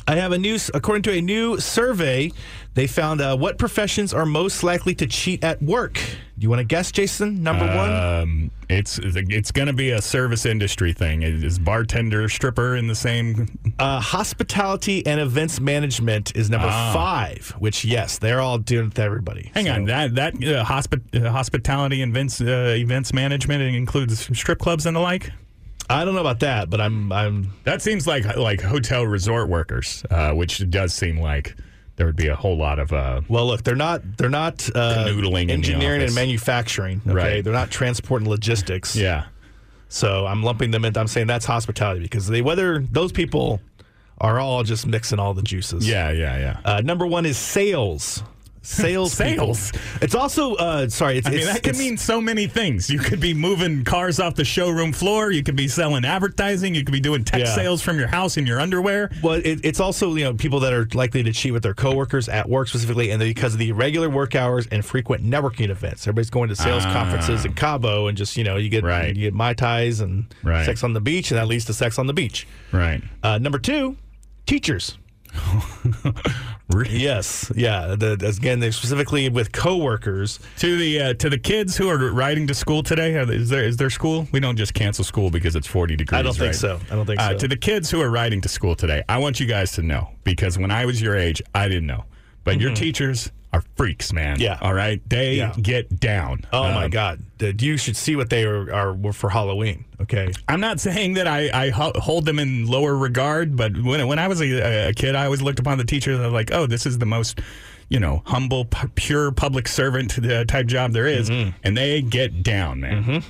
I have a new, according to a new survey, they found uh, what professions are most likely to cheat at work. Do you want to guess, Jason? Number one? Um, it's it's going to be a service industry thing. Is bartender, stripper in the same? Uh, hospitality and events management is number Ah. five, which, yes, they're all doing it with everybody. Hang So- on, that that uh, hospi- uh, hospitality and events uh, events management includes strip clubs and the like. I don't know about that, but I'm I'm That seems like like hotel resort workers, uh, which does seem like there would be a whole lot of. Uh, well. Look, they're not they're not uh, Canoodling in the engineering and office. manufacturing. Okay, Right. they're not transport and logistics. yeah. So I'm lumping them in. I'm saying that's hospitality because they whether those people are all just mixing all the juices. Yeah, yeah, yeah. Uh, number one is sales. Sales. people. Sales. It's also uh, sorry. It's, I mean, it's, that could it's- mean so many things. You could be moving cars off the showroom floor. You could be selling advertising. You could be doing tech Yeah. sales from your house in your underwear. Well, it, it's also you know people that are likely to cheat with their coworkers at work specifically, and because of the irregular work hours and frequent networking events. Everybody's going to sales Ah. conferences in Cabo, and just you know you get Right. you get mai tais and Right. sex on the beach, and that leads to sex on the beach. Right. Uh, number two, teachers. Yes, yeah. The, again, they're specifically with coworkers. To the uh, to the kids who are riding to school today, are, is there is there school? We don't just cancel school because it's forty degrees. I don't think right? so. I don't think Uh, so. to the kids who are riding to school today, I want you guys to know because when I was your age, I didn't know, but your teachers are freaks, man. Mm-hmm. Yeah. All right, they Yeah. get down. Oh my Um, God! Dude, you should see what they are, are were for Halloween. Okay. I'm not saying that I, I ho- hold them in lower regard, but when when I was a, a kid, I always looked upon the teachers as like, oh, this is the most, you know, humble, p- pure public servant uh, type job there is. Mm-hmm. And they get down, man.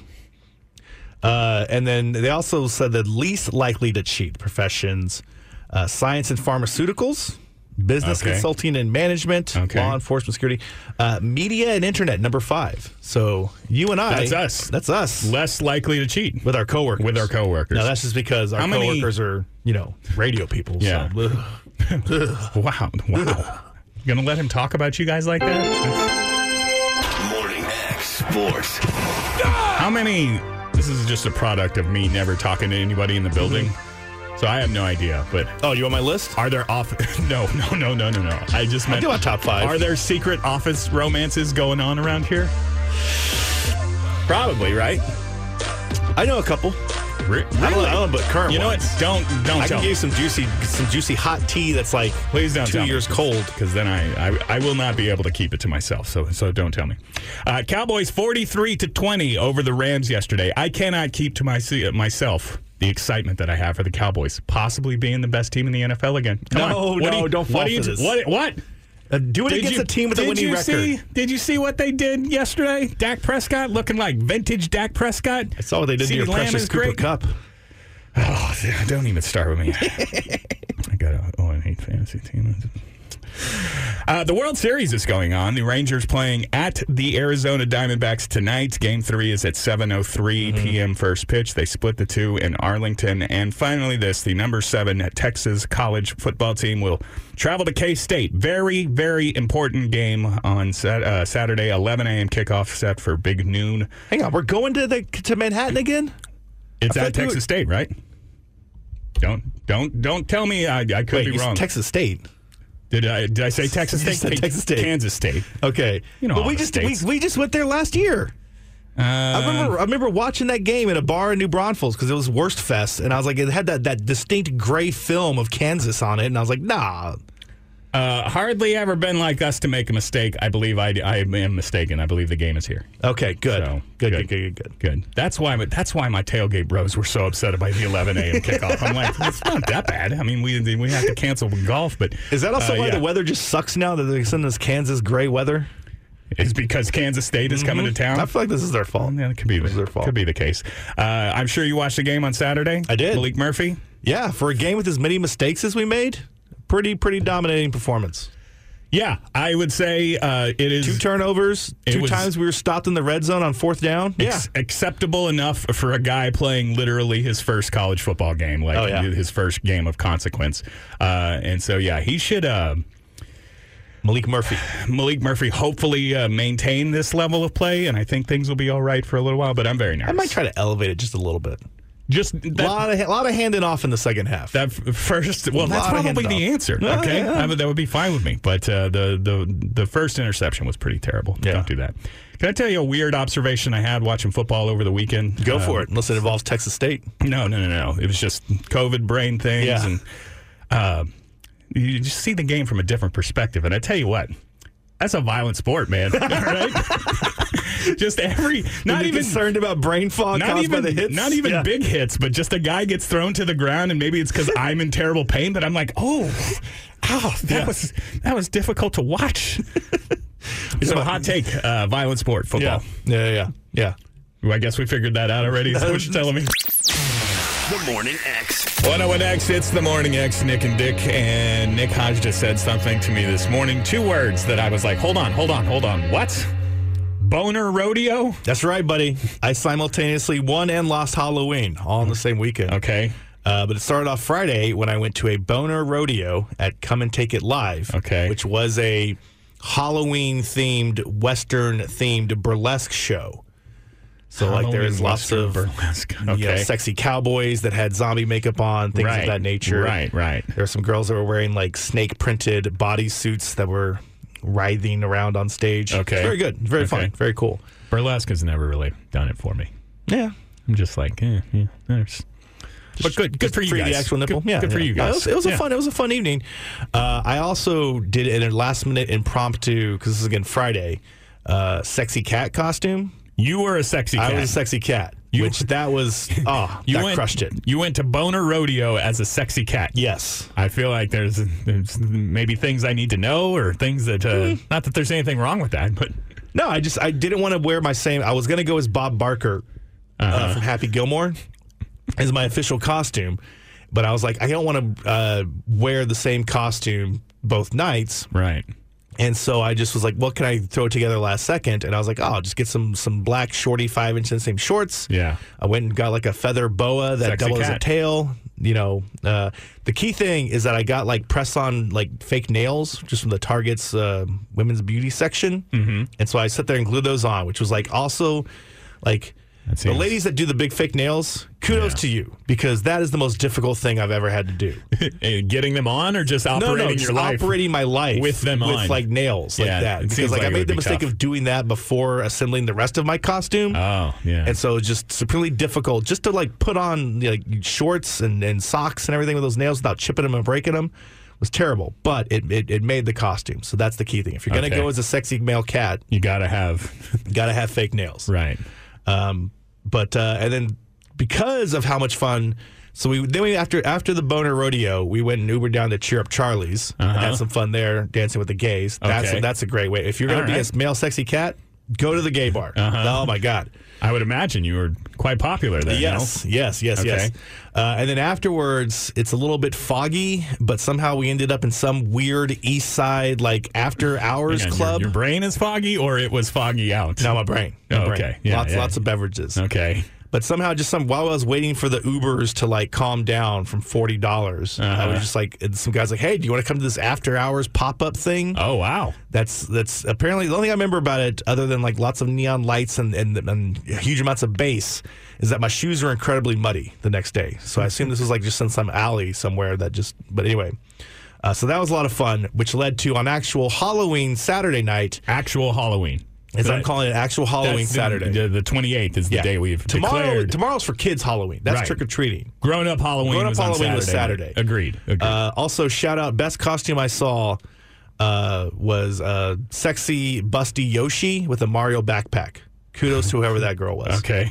Uh, and then they also said the least likely to cheat professions: uh, science and pharmaceuticals, business Okay. consulting and management, Okay. law enforcement, security, uh, media and internet. Number five. So you and I. That's us. That's us. Less likely to cheat With our coworkers. with our coworkers. Now that's just because our How many- coworkers are, you know, radio people. Yeah. So, ugh. Wow, wow. You gonna let him talk about you guys like that? That's- Morning X Sports. How many? This is just a product of me never talking to anybody in the building, so I have no idea. But Oh, you want my list? are there off? No, no, no, no, no, no. I just meant do a top five. Are there secret office romances going on around here? Probably, right? I know a couple. Re- I don't, I don't know, but current You know ones. what? Don't don't I tell can give me. you some juicy, some juicy hot tea that's like Please don't two tell years me. cold. because then I, I I will not be able to keep it to myself. So so don't tell me. Uh, Cowboys forty-three to twenty over the Rams yesterday. I cannot keep to my, myself the excitement that I have for the Cowboys possibly being the best team in the N F L again. Come No, on. What no, do you- don't fall what do you for do- this. What what? Uh, do it Did against you- a team with a did winning you record. See, did you see what they did yesterday? Dak Prescott looking like vintage Dak Prescott. I saw what they did to CeeDee your Lamb precious is Cooper great. Cup. Oh, don't even start with me. I got a oh, I hate fantasy team. Uh, the World Series is going on. The Rangers playing at the Arizona Diamondbacks tonight. Game three is at seven oh three p.m. first pitch. They split the two in Arlington. And finally this, the number seven Texas college football team will travel to K-State. Very, very important game on sat- uh, Saturday, eleven a.m. kickoff set for big noon. Hang on, we're going to the to Manhattan again? It's I feel at like we Texas were- State, right? Don't don't don't tell me I, I could Wait, be you said wrong. Texas State. Did I did I say Texas You State? said Texas State. Kansas State. Okay, You know but all we the just we, states. we just went there last year. Uh, I remember I remember watching that game in a bar in New Braunfels because it was Worst Fest, and I was like, it had that, that distinct gray film of Kansas on it, and I was like, nah. uh, hardly ever been like us to make a mistake. I believe I, I am mistaken. I believe the game is here. Okay, good. So, good, good. good, good, good, good. Good. That's why. That's why my tailgate bros were so upset about the eleven a.m. kickoff. I'm like, it's not that bad. I mean, we we have to cancel golf, but Is that also uh, why yeah. the weather just sucks now that they're sending us Kansas gray weather? It's because Kansas State is coming to town. I feel like this is their fault. Yeah, it could be This is their the, fault. could be the case. Uh, I'm sure you watched the game on Saturday. I did. Malik Murphy. Yeah, for a game with as many mistakes as we made, pretty pretty dominating performance. Yeah, I would say uh, it is Two turnovers, It two was- times we were stopped in the red zone on fourth down. Yeah. ex- acceptable enough for a guy playing literally his first college football game, like Oh, yeah. his first game of consequence. Uh, and so, yeah, he should. Uh, Malik Murphy. Malik Murphy hopefully uh, maintain this level of play, and I think things will be all right for a little while. But I'm very nervous. I might try to elevate it just a little bit. Just A that, lot of, a lot of handing off in the second half. that f- first. Well, A that's lot of probably the handoff. answer. Yeah, Okay, yeah. I mean, that would be fine with me. But uh, the the the first interception was pretty terrible. Yeah. Don't do that. Can I tell you a weird observation I had watching football over the weekend? Go Uh, for it, unless it involves Texas State. No, no, no, no. It was just COVID brain things, Yeah. and uh, you just see the game from a different perspective. And I tell you what, that's a violent sport, man. All right? Just every, not You're even concerned about brain fog not caused even by the hits. not even Yeah. big hits, but just a guy gets thrown to the ground, and maybe it's because I'm in terrible pain, but I'm like, oh, ow, that Yeah. was that was difficult to watch. So hot take, uh, violent sport, Yeah, football. yeah, yeah, yeah. Well, I guess we figured that out already. Is that what you're telling me? The Morning X. one oh one X, it's the Morning X, Nick and Dick. And Nick Hodge just said something to me this morning. Two words that I was like, hold on, hold on, hold on. What? Boner rodeo? That's right, buddy. I simultaneously won and lost Halloween all in the same weekend. Okay. Uh, but it started off Friday when I went to a boner rodeo at Come and Take It Live. Okay. Which was a Halloween-themed, Western-themed burlesque show. So, like, there's Halloween lots Western of burlesque. you know, Okay. sexy cowboys that had zombie makeup on, things Right, of that nature. right, right. There were some girls that were wearing, like, snake-printed bodysuits that were writhing around on stage. Okay. It's very good. Very Okay. fun. Very cool. Burlesque has never really done it for me. Yeah. I'm just like, eh, yeah, there's. But good, good Just for you free guys. the actual nipple. Good, yeah, good for yeah. you No, guys. it was, it was Yeah. a fun. It was a fun evening. Uh, I also did in a last minute impromptu because this is again Friday. Uh, sexy cat costume. You were a sexy cat. I was a sexy cat, You- which that was oh, you that went, crushed it. You went to Boner Rodeo as a sexy cat. Yes. I feel like there's, there's maybe things I need to know or things that, uh, Mm. not that there's anything wrong with that, but No, I just I didn't want to wear my same. I was gonna go as Bob Barker uh, Uh-huh. from Happy Gilmore as my official costume, but I was like I don't want to uh, wear the same costume both nights. right. And so I just was like, what can I throw together last second? And I was like, oh, I'll just get some some black shorty five inch inseam shorts. Yeah. I went and got like a feather boa that Sexy doubled as a cat. tail. You know, uh, the key thing is that I got like press on like fake nails just from the Target's uh, women's beauty section. Mm-hmm. And so I sat there and glued those on, which was like also like That the seems- ladies that do the big fake nails, kudos Yeah. to you because that is the most difficult thing I've ever had to do. Getting them on or just operating no, no, your just life? operating my life with them with on. like nails Yeah, like that. it Because seems like, like I it made would the be mistake tough. of doing that before assembling the rest of my costume. Oh, yeah. And so it was just supremely difficult just to like put on like shorts and, and socks and everything with those nails without chipping them and breaking them was terrible. But it, it, it made the costume. So that's the key thing. If you're going to Okay. go as a sexy male cat, you got to have, you got to have fake nails. right. Um, but uh, and then because of how much fun, so we then we after after the Boner Rodeo, we went and Ubered down to Cheer Up Charlie's and had some fun there, dancing with the gays. That's Okay. that's a great way. If you're gonna All be right. a male sexy cat, go to the gay bar. Uh-huh. Oh my god. I would imagine you were quite popular there. Yes, yes, yes, Okay. yes. Uh, and then afterwards, it's a little bit foggy, but somehow we ended up in some weird East Side like after hours Hang on, club. Your, your brain is foggy, or it was foggy out? No, my brain. My Oh, brain. okay. Yeah, lots, yeah. lots of beverages. Okay. But somehow, just some while I was waiting for the Ubers to like calm down from forty dollars, I Uh-huh. was just like, and some guys like, "Hey, do you want to come to this after hours pop up thing?" Oh, wow. That's that's apparently the only thing I remember about it, other than like lots of neon lights and and, and huge amounts of bass, is that my shoes were incredibly muddy the next day. So I assume this was like just in some alley somewhere that just. But anyway, uh, so that was a lot of fun, which led to on actual Halloween Saturday night, Actual Halloween. as I'm That- calling it, actual Halloween that's the- Saturday. The, the twenty-eighth is the Yeah. day we've Tomorrow, declared. tomorrow's for kids Halloween. That's Right. trick or treating. Grown up Halloween, Grown-up was, on Halloween was Saturday. Saturday. Agreed. Agreed. Uh, also, shout out, best costume I saw uh, was uh, sexy, busty Yoshi with a Mario backpack. Kudos to whoever that girl was. okay.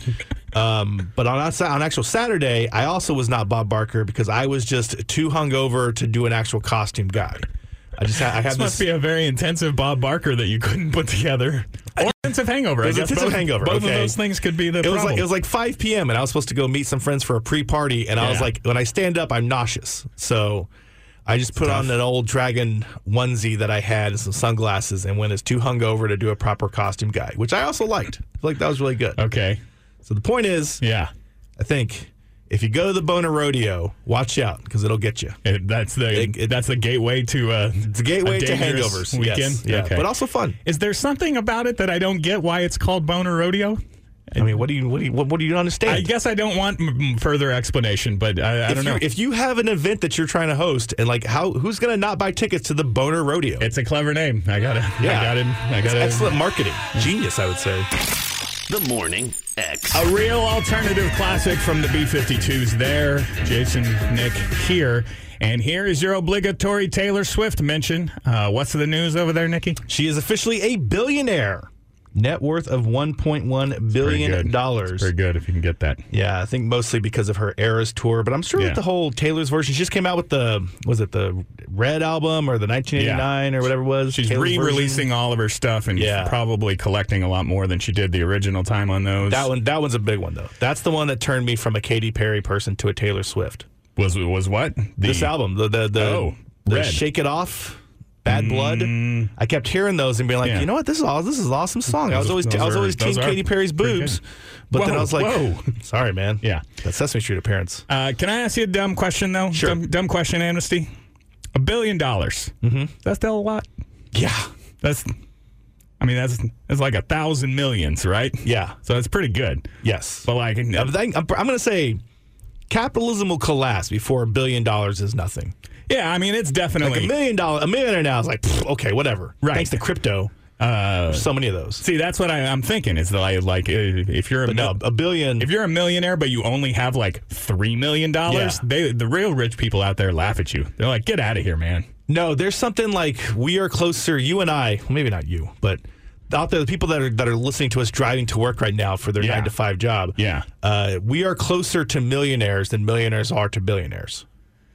Um, but on on actual Saturday, I also was not Bob Barker because I was just too hungover to do an actual costume guy. I just had, I had This this. must be a very intensive Bob Barker that you couldn't put together. Or intensive hangover. It was I guess intensive both, hangover, Both okay. of those things could be the It was problem. like it was like five p.m. and I was supposed to go meet some friends for a pre-party, and I was Yeah. like, when I stand up, I'm nauseous. So I just put tough. on an old dragon onesie that I had and some sunglasses, and went as too hungover to do a proper costume guy, which I also liked. I feel like that was really good. okay. So the point is, Yeah. I think if you go to the Boner Rodeo, watch out because it'll get you. It, that's the It- it- that's the gateway to uh, It's a gateway to dangerous hangovers. weekend. Yes. Yeah, Okay. but also fun. Is there something about it that I don't get why it's called Boner Rodeo? I mean, what do you what do you what, what do you understand? I guess I don't want m- further explanation, but I, I if don't know. you, if you have an event that you're trying to host, and like how who's going to not buy tickets to the Boner Rodeo? It's a clever name. I got it. Yeah. I got it. I It's got it. excellent marketing, genius, I would say. The Morning X. A real alternative classic from the B fifty-twos there. Jason, Nick here. And here is your obligatory Taylor Swift mention. Uh, what's the news over there, Nikki? She is officially a billionaire. Net worth of one point one billion dollars. Very good if you can get that. Yeah, I think mostly because of her Eras tour, but I'm sure Yeah. with the whole Taylor's version, she just came out with the, was it the Red album or the nineteen eighty-nine or whatever it was? She's Taylor's re-releasing version. all of her stuff and Yeah. probably collecting a lot more than she did the original time on those. That one, that one's a big one, though. That's the one that turned me from a Katy Perry person to a Taylor Swift. was was what? The, This album, the the, the, Oh, the Red. Shake It Off, Bad Blood. I kept hearing those and being like, Yeah. you know what, this is all this is an awesome song. I was always Those I was are- always those Team are Katy Perry's pretty boobs, good. but then Whoa, I was like, whoa. sorry, man. Yeah. That Sesame Street appearance. Uh, can I ask you a dumb question, though? Sure. Dumb, dumb question, Amnesty. A billion dollars. Mm-hmm. That's still a lot. Yeah, That's, I mean, that's that's like a thousand millions, right? yeah, So it's pretty good. yes. But like, I'm, I'm, I'm going to say capitalism will collapse before a billion dollars is nothing. yeah, I mean, it's definitely. Like a million dollar, a millionaire now is like, pfft, okay, whatever. Right. Thanks to crypto. Uh, There's so many of those. see, that's what I, I'm thinking. Is that I, like uh, if you're a But no, mil- a billion. if you're a millionaire, but you only have like three million dollars, Yeah. they the real rich people out there laugh at you. They're like, "Get out of here, man." No, there's something like we are closer. You and I, well, maybe not you, but out there, the people that are that are listening to us driving to work right now for their Yeah. nine to five job. Yeah. uh, we are closer to millionaires than millionaires are to billionaires.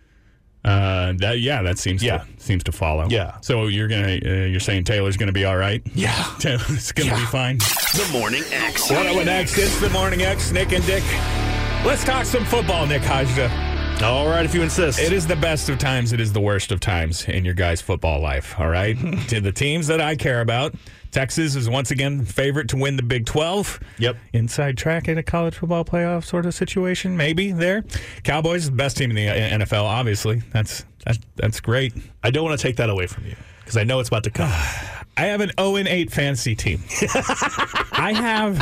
Uh, that yeah, that seems Yeah. to seems to follow. Yeah. So you're gonna uh, you're saying Taylor's gonna be all right? Yeah. Taylor's gonna be fine. The Morning X. What up next? It's the Morning X, Nick and Dick. Let's talk some football, Nick Hajda. All right, if you insist. It is the best of times. It is the worst of times in your guys' football life. All right. To the teams that I care about, Texas is once again favorite to win the Big twelve. Yep. Inside track in a college football playoff sort of situation, maybe there. Cowboys, the best team in the N F L. Obviously, that's that, that's great. I don't want to take that away from you because I know it's about to come. I have an oh and eight fantasy team. I have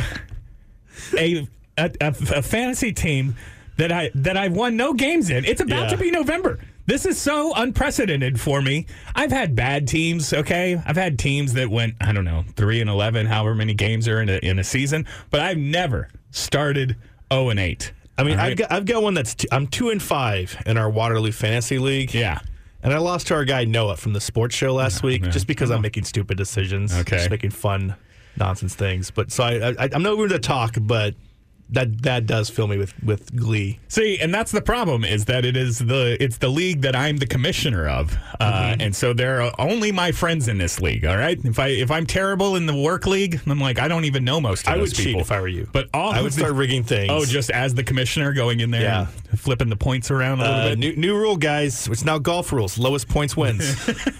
a, a a a fantasy team that I that I've won no games in. It's about Yeah. to be November. This is so unprecedented for me. I've had bad teams, okay? I've had teams that went, I don't know, three and eleven, however many games are in a, in a season, but I've never started oh and eight. I mean, All I've right? got I've got one that's two, I'm two and five in our Waterloo Fantasy League. Yeah. And I lost to our guy Noah from the sports show last week just because I'm making stupid decisions. Okay. Just making fun, nonsense things. But so I, I I'm not going to talk, but that that does fill me with, with glee. See, and that's the problem is that it is the it's the league that I'm the commissioner of, uh, Mm-hmm. and so there are only my friends in this league. All right, if I if I'm terrible in the work league, I'm like I don't even know most of I those would people. cheat if I were you. But all I of would the- start rigging things. Oh, just as the commissioner going in there, Yeah. and flipping the points around a little uh, bit. new new rule, guys. It's now golf rules. Lowest points wins.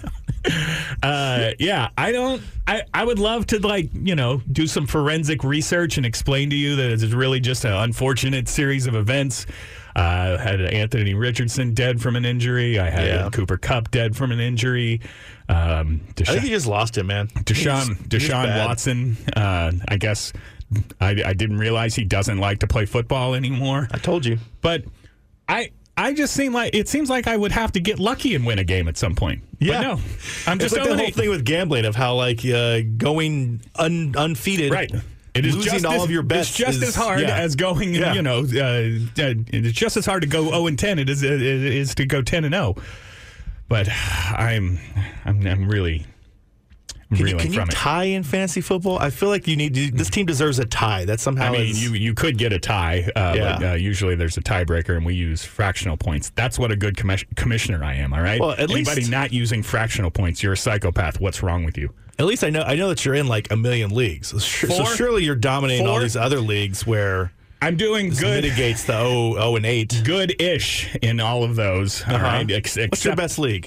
Uh, yeah, I don't. I, I would love to like you know do some forensic research and explain to you that it's really just an unfortunate series of events. Uh, I had Anthony Richardson dead from an injury. I had Yeah. Cooper Kupp dead from an injury. Um, I think Desha- you just lost him, man. Deshaun He's- he's Deshaun bad. Watson. Uh, I guess I, I didn't realize he doesn't like to play football anymore. I told you. But I I just seem like it seems like I would have to get lucky and win a game at some point. Yeah. But no, I'm It's just like the oh and whole eight. thing with gambling of how like uh, going un, undefeated, Right. It is losing just all as, of your bets. It's just is- as hard yeah. as going, Yeah. you know, uh, uh, it's just as hard to go oh and ten it is it is to go ten and oh. But I'm I'm, I'm really I'm Can you, reeling can you from it. tie in fantasy football? I feel like you need to, this team deserves a tie. That somehow I mean, is, you you could get a tie, uh, Yeah. but uh, usually there's a tiebreaker, and we use fractional points. That's what a good commis- commissioner I am. All right. Well, at Anybody least- not using fractional points, you're a psychopath. What's wrong with you? at least I know I know that you're in like a million leagues. So, sh- so Four? surely you're dominating all Four? these other leagues where I'm doing this good. mitigates the oh, oh and eight. Good-ish in all of those. All Uh-huh. right. Ex- What's your except- best league?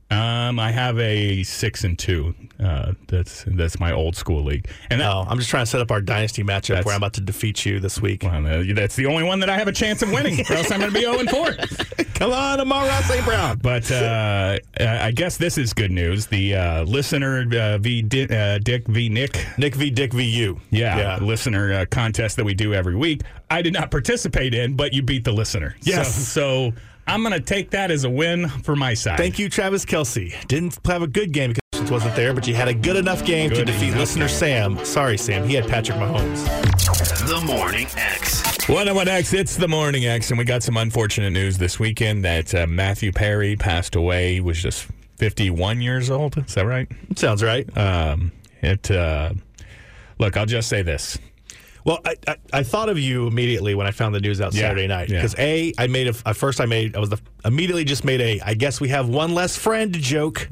Um, I have a six and two. Uh, that's that's my old school league, and that, Oh, I'm just trying to set up our dynasty matchup That's- where I'm about to defeat you this week. well, uh, that's the only one that I have a chance of winning, or else I'm going to be zero and four. Come on, Amon-Ra Saint Brown. But uh, I guess this is good news. The uh, listener uh, v Di- uh, Dick v Nick, Nick v. Dick v. You. yeah, Yeah. listener uh, contest that we do every week. I did not participate in, but you beat the listener. Yes. So, so I'm going to take that as a win for my side. Thank you, Travis Kelsey. Didn't have a good game because he wasn't there, but you had a good enough game Good to defeat enough listener game. Sam. Sorry, Sam. He had Patrick Mahomes. The Morning X. What what X? It's the Morning X, and we got some unfortunate news this weekend that uh, Matthew Perry passed away. He was just fifty-one years old. Is that right? Sounds right. Um, it. Uh, look, I'll just say this. Well, I, I I thought of you immediately when I found the news out Yeah, Saturday night yeah. because a I made a at first I made I was the immediately just made a I guess we have one less friend joke,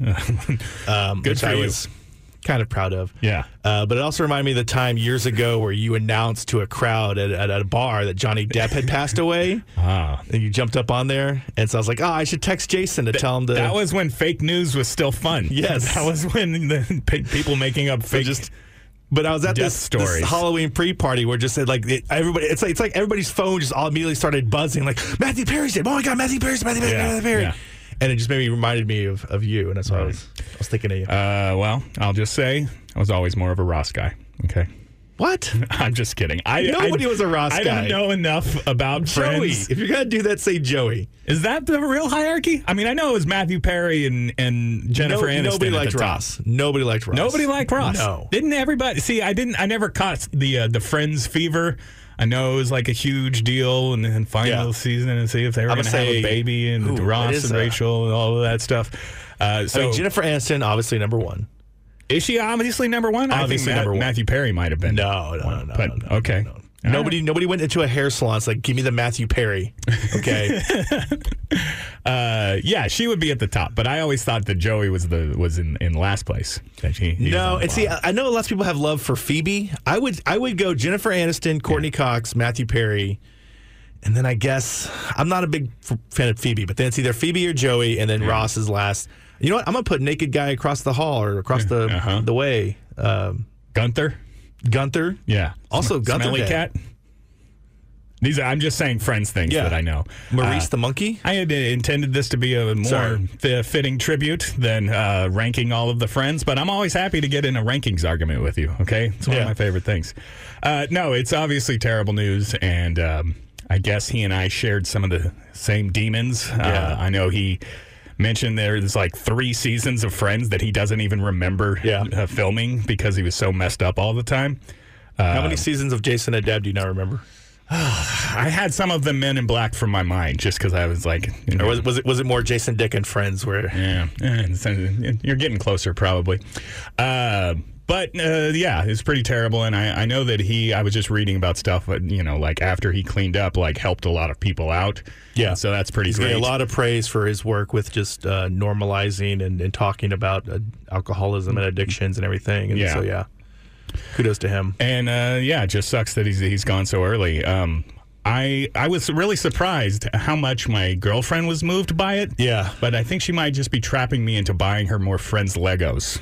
um, Good which for I you. was kind of proud of. Yeah. Uh, but it also reminded me of the time years ago where you announced to a crowd at, at, at a bar that Johnny Depp had passed away, Ah. and you jumped up on there, and so I was like, oh, I should text Jason to tell him to. That was when fake news was still fun. Yes. That was when the pe- people making up fake. just. But I was at Death this, this stories. Halloween pre-party where just said like it, everybody. It's like it's like everybody's phone just all immediately started buzzing like Matthew Perry's dead. Oh my God, Matthew Perry's Matthew Perry, Yeah, Matthew Perry. yeah. And it just maybe reminded me of, of you, and that's why I was I was thinking of you. uh, well, I'll just say I was always more of a Ross guy. Okay. what? I'm just kidding. I Nobody I, was a Ross I guy. don't know enough about Joey. Friends. If you're gonna do that, say Joey. Is that the real hierarchy? I mean, I know it was Matthew Perry and, and Jennifer No- Aniston. Nobody at liked the top. Ross. Nobody liked Ross. Nobody liked Ross. No. Didn't everybody? See, I didn't. I never caught the uh, the Friends fever. I know it was like a huge deal, and then final Yeah. season and see if they were I'm going to gonna have say- a baby and Ooh, Ross what is and that? Rachel and all of that stuff. Uh, so I mean, Jennifer Aniston, obviously number one. is she obviously number one? Obviously I think number one. Matthew Perry might have been. No, no, no, no. but no, no, okay. no, no. Nobody, nobody went into a hair salon. It's like, give me the Matthew Perry. Okay. Uh, yeah, she would be at the top, but I always thought that Joey was the was in, in last place. That he, he was No, on the and see, bottom. I I know lots of people have love for Phoebe. I would, I would go Jennifer Aniston, Courtney Cox, Matthew Perry, and then I guess I'm not a big f- fan of Phoebe, but then it's either Phoebe or Joey, and then Ross is last. You know what? I'm gonna put naked guy across the hall or across the Uh-huh. the way. Um, Gunther. Gunther. Yeah. Also, Sm- Gunther Smelly Dead. Cat. These are, I'm just saying Friends things Yeah. that I know. Maurice Uh, the monkey. I had uh, intended this to be a more Sorry. fi- fitting tribute than uh, ranking all of the Friends, but I'm always happy to get in a rankings argument with you, okay? It's one Yeah. of my favorite things. Uh, no, it's obviously terrible news, and um, I guess he and I shared some of the same demons. Yeah. Uh, I know he mentioned there's like three seasons of Friends that he doesn't even remember Yeah. uh, filming because he was so messed up all the time. How uh, many seasons of Jason and Deb do you not remember? I had some of the Men in Black from my mind just because I was like, you know, Or was, was it was it more Jason, Dick, and Friends? Where yeah, eh, it's- you're getting closer probably. Uh, but uh, yeah, it's pretty terrible, and I, I know that he. I was just reading about stuff, but you know, like after he cleaned up, like helped a lot of people out. Yeah. so that's pretty he's great. getting a lot of praise for his work with just uh, normalizing and, and talking about uh, alcoholism and addictions and everything. And Yeah. so yeah, kudos to him. And uh, yeah, it just sucks that he's he's gone so early. Um, I I was really surprised how much my girlfriend was moved by it. Yeah. but I think she might just be trapping me into buying her more Friends Legos.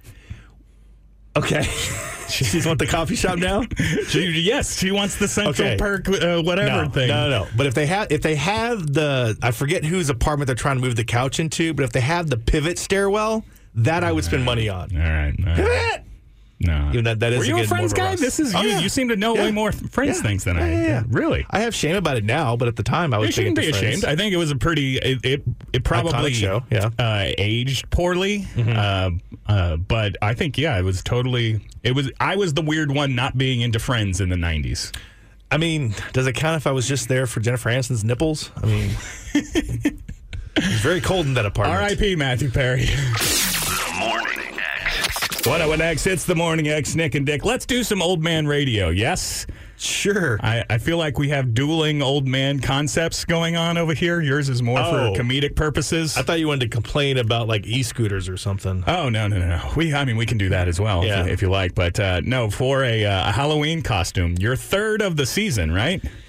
Okay. She's want the coffee shop now? She, yes, she wants the Central Okay. Perk uh, whatever No, thing. no, no, no. But if they have, if they have the, I forget whose apartment they're trying to move the couch into. But if they have the pivot stairwell, that I would spend money on. All right. all right. Pivot. No. Even that, that is Were you a again more Friends of a guy? Russ. This is Oh, you. yeah. You seem to know Yeah. way more Friends Yeah. things than Yeah, I. yeah, yeah. Really? I have shame about it now, but at the time I was You shouldn't big be into Friends. ashamed. I think it was a pretty. It it, it probably Iconic show, yeah. Mm-hmm. uh, aged poorly, uh, uh, but I think yeah, it was totally. It was. I was the weird one not being into Friends in the nineties. I mean, does it count if I was just there for Jennifer Aniston's nipples? I mean, it was very cold in that apartment. R I P Matthew Perry. The Morning X. What up, what X? It's the Morning X, Nick and Dick. Let's do some old man radio. Yes. Sure. I, I feel like we have dueling old man concepts going on over here. Yours is more Oh. for comedic purposes. I thought you wanted to complain about like e-scooters or something. Oh no no no no! We I mean we can do that as well Yeah. if, if you like, but uh, no for a, uh, a Halloween costume. Your third of the season, right?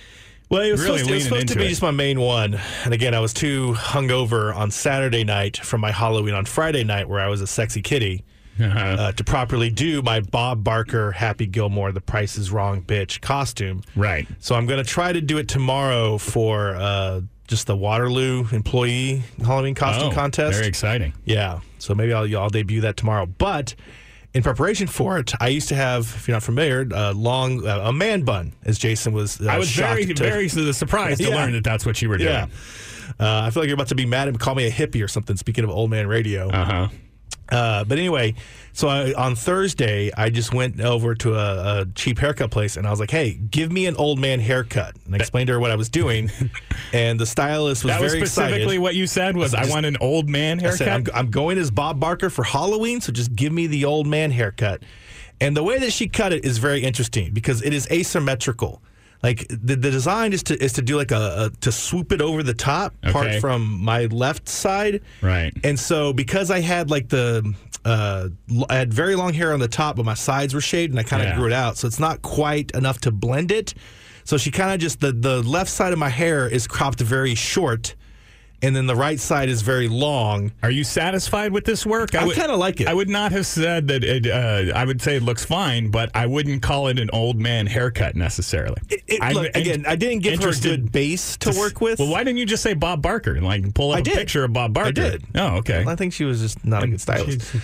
Well, it was Really supposed, to, it was leaning supposed to into be it. just my main one. And again, I was too hungover on Saturday night from my Halloween on Friday night where I was a sexy kitty Uh-huh. uh, to properly do my Bob Barker, Happy Gilmore, The Price is Wrong bitch costume. Right. So I'm going to try to do it tomorrow for uh, just the Waterloo employee Halloween costume Oh, contest. Very exciting. Yeah. So maybe I'll, I'll debut that tomorrow. But in preparation for it, I used to have, if you're not familiar, a long, uh, a man bun, as Jason was uh, I was shocked very, to, very surprised to Yeah. learn that that's what you were doing. Yeah. Uh, I feel like you're about to be mad and call me a hippie or something, speaking of old man radio. Uh-huh. Uh, but anyway, so I, on Thursday, I just went over to a, a cheap haircut place, and I was like, hey, give me an old man haircut. And I explained to her what I was doing, and the stylist was That was very specifically excited. what you said was, I, just- want an old man I haircut. said, I'm, I'm going as Bob Barker for Halloween, so just give me the old man haircut. And the way that she cut it is very interesting because it is asymmetrical. Like the, the design is to is to do like a, a to swoop it over the top part Okay. from my left side, Right. And so because I had like the uh, l- I had very long hair on the top, but my sides were shaved, and I kind of Yeah. grew it out, so it's not quite enough to blend it. So she kind of just the the left side of my hair is cropped very short, and then the right side is very long. Are you satisfied with this work? I would- kinda like it. I would not have said that it, uh, I would say it looks fine, but I wouldn't call it an old man haircut necessarily. It, it- I'm look, in- again, I didn't give her a interested good base to work with. Well, why didn't you just say Bob Barker? Like, pull up I a did. picture of Bob Barker. I did. Oh, okay. I think she was just not a good stylist.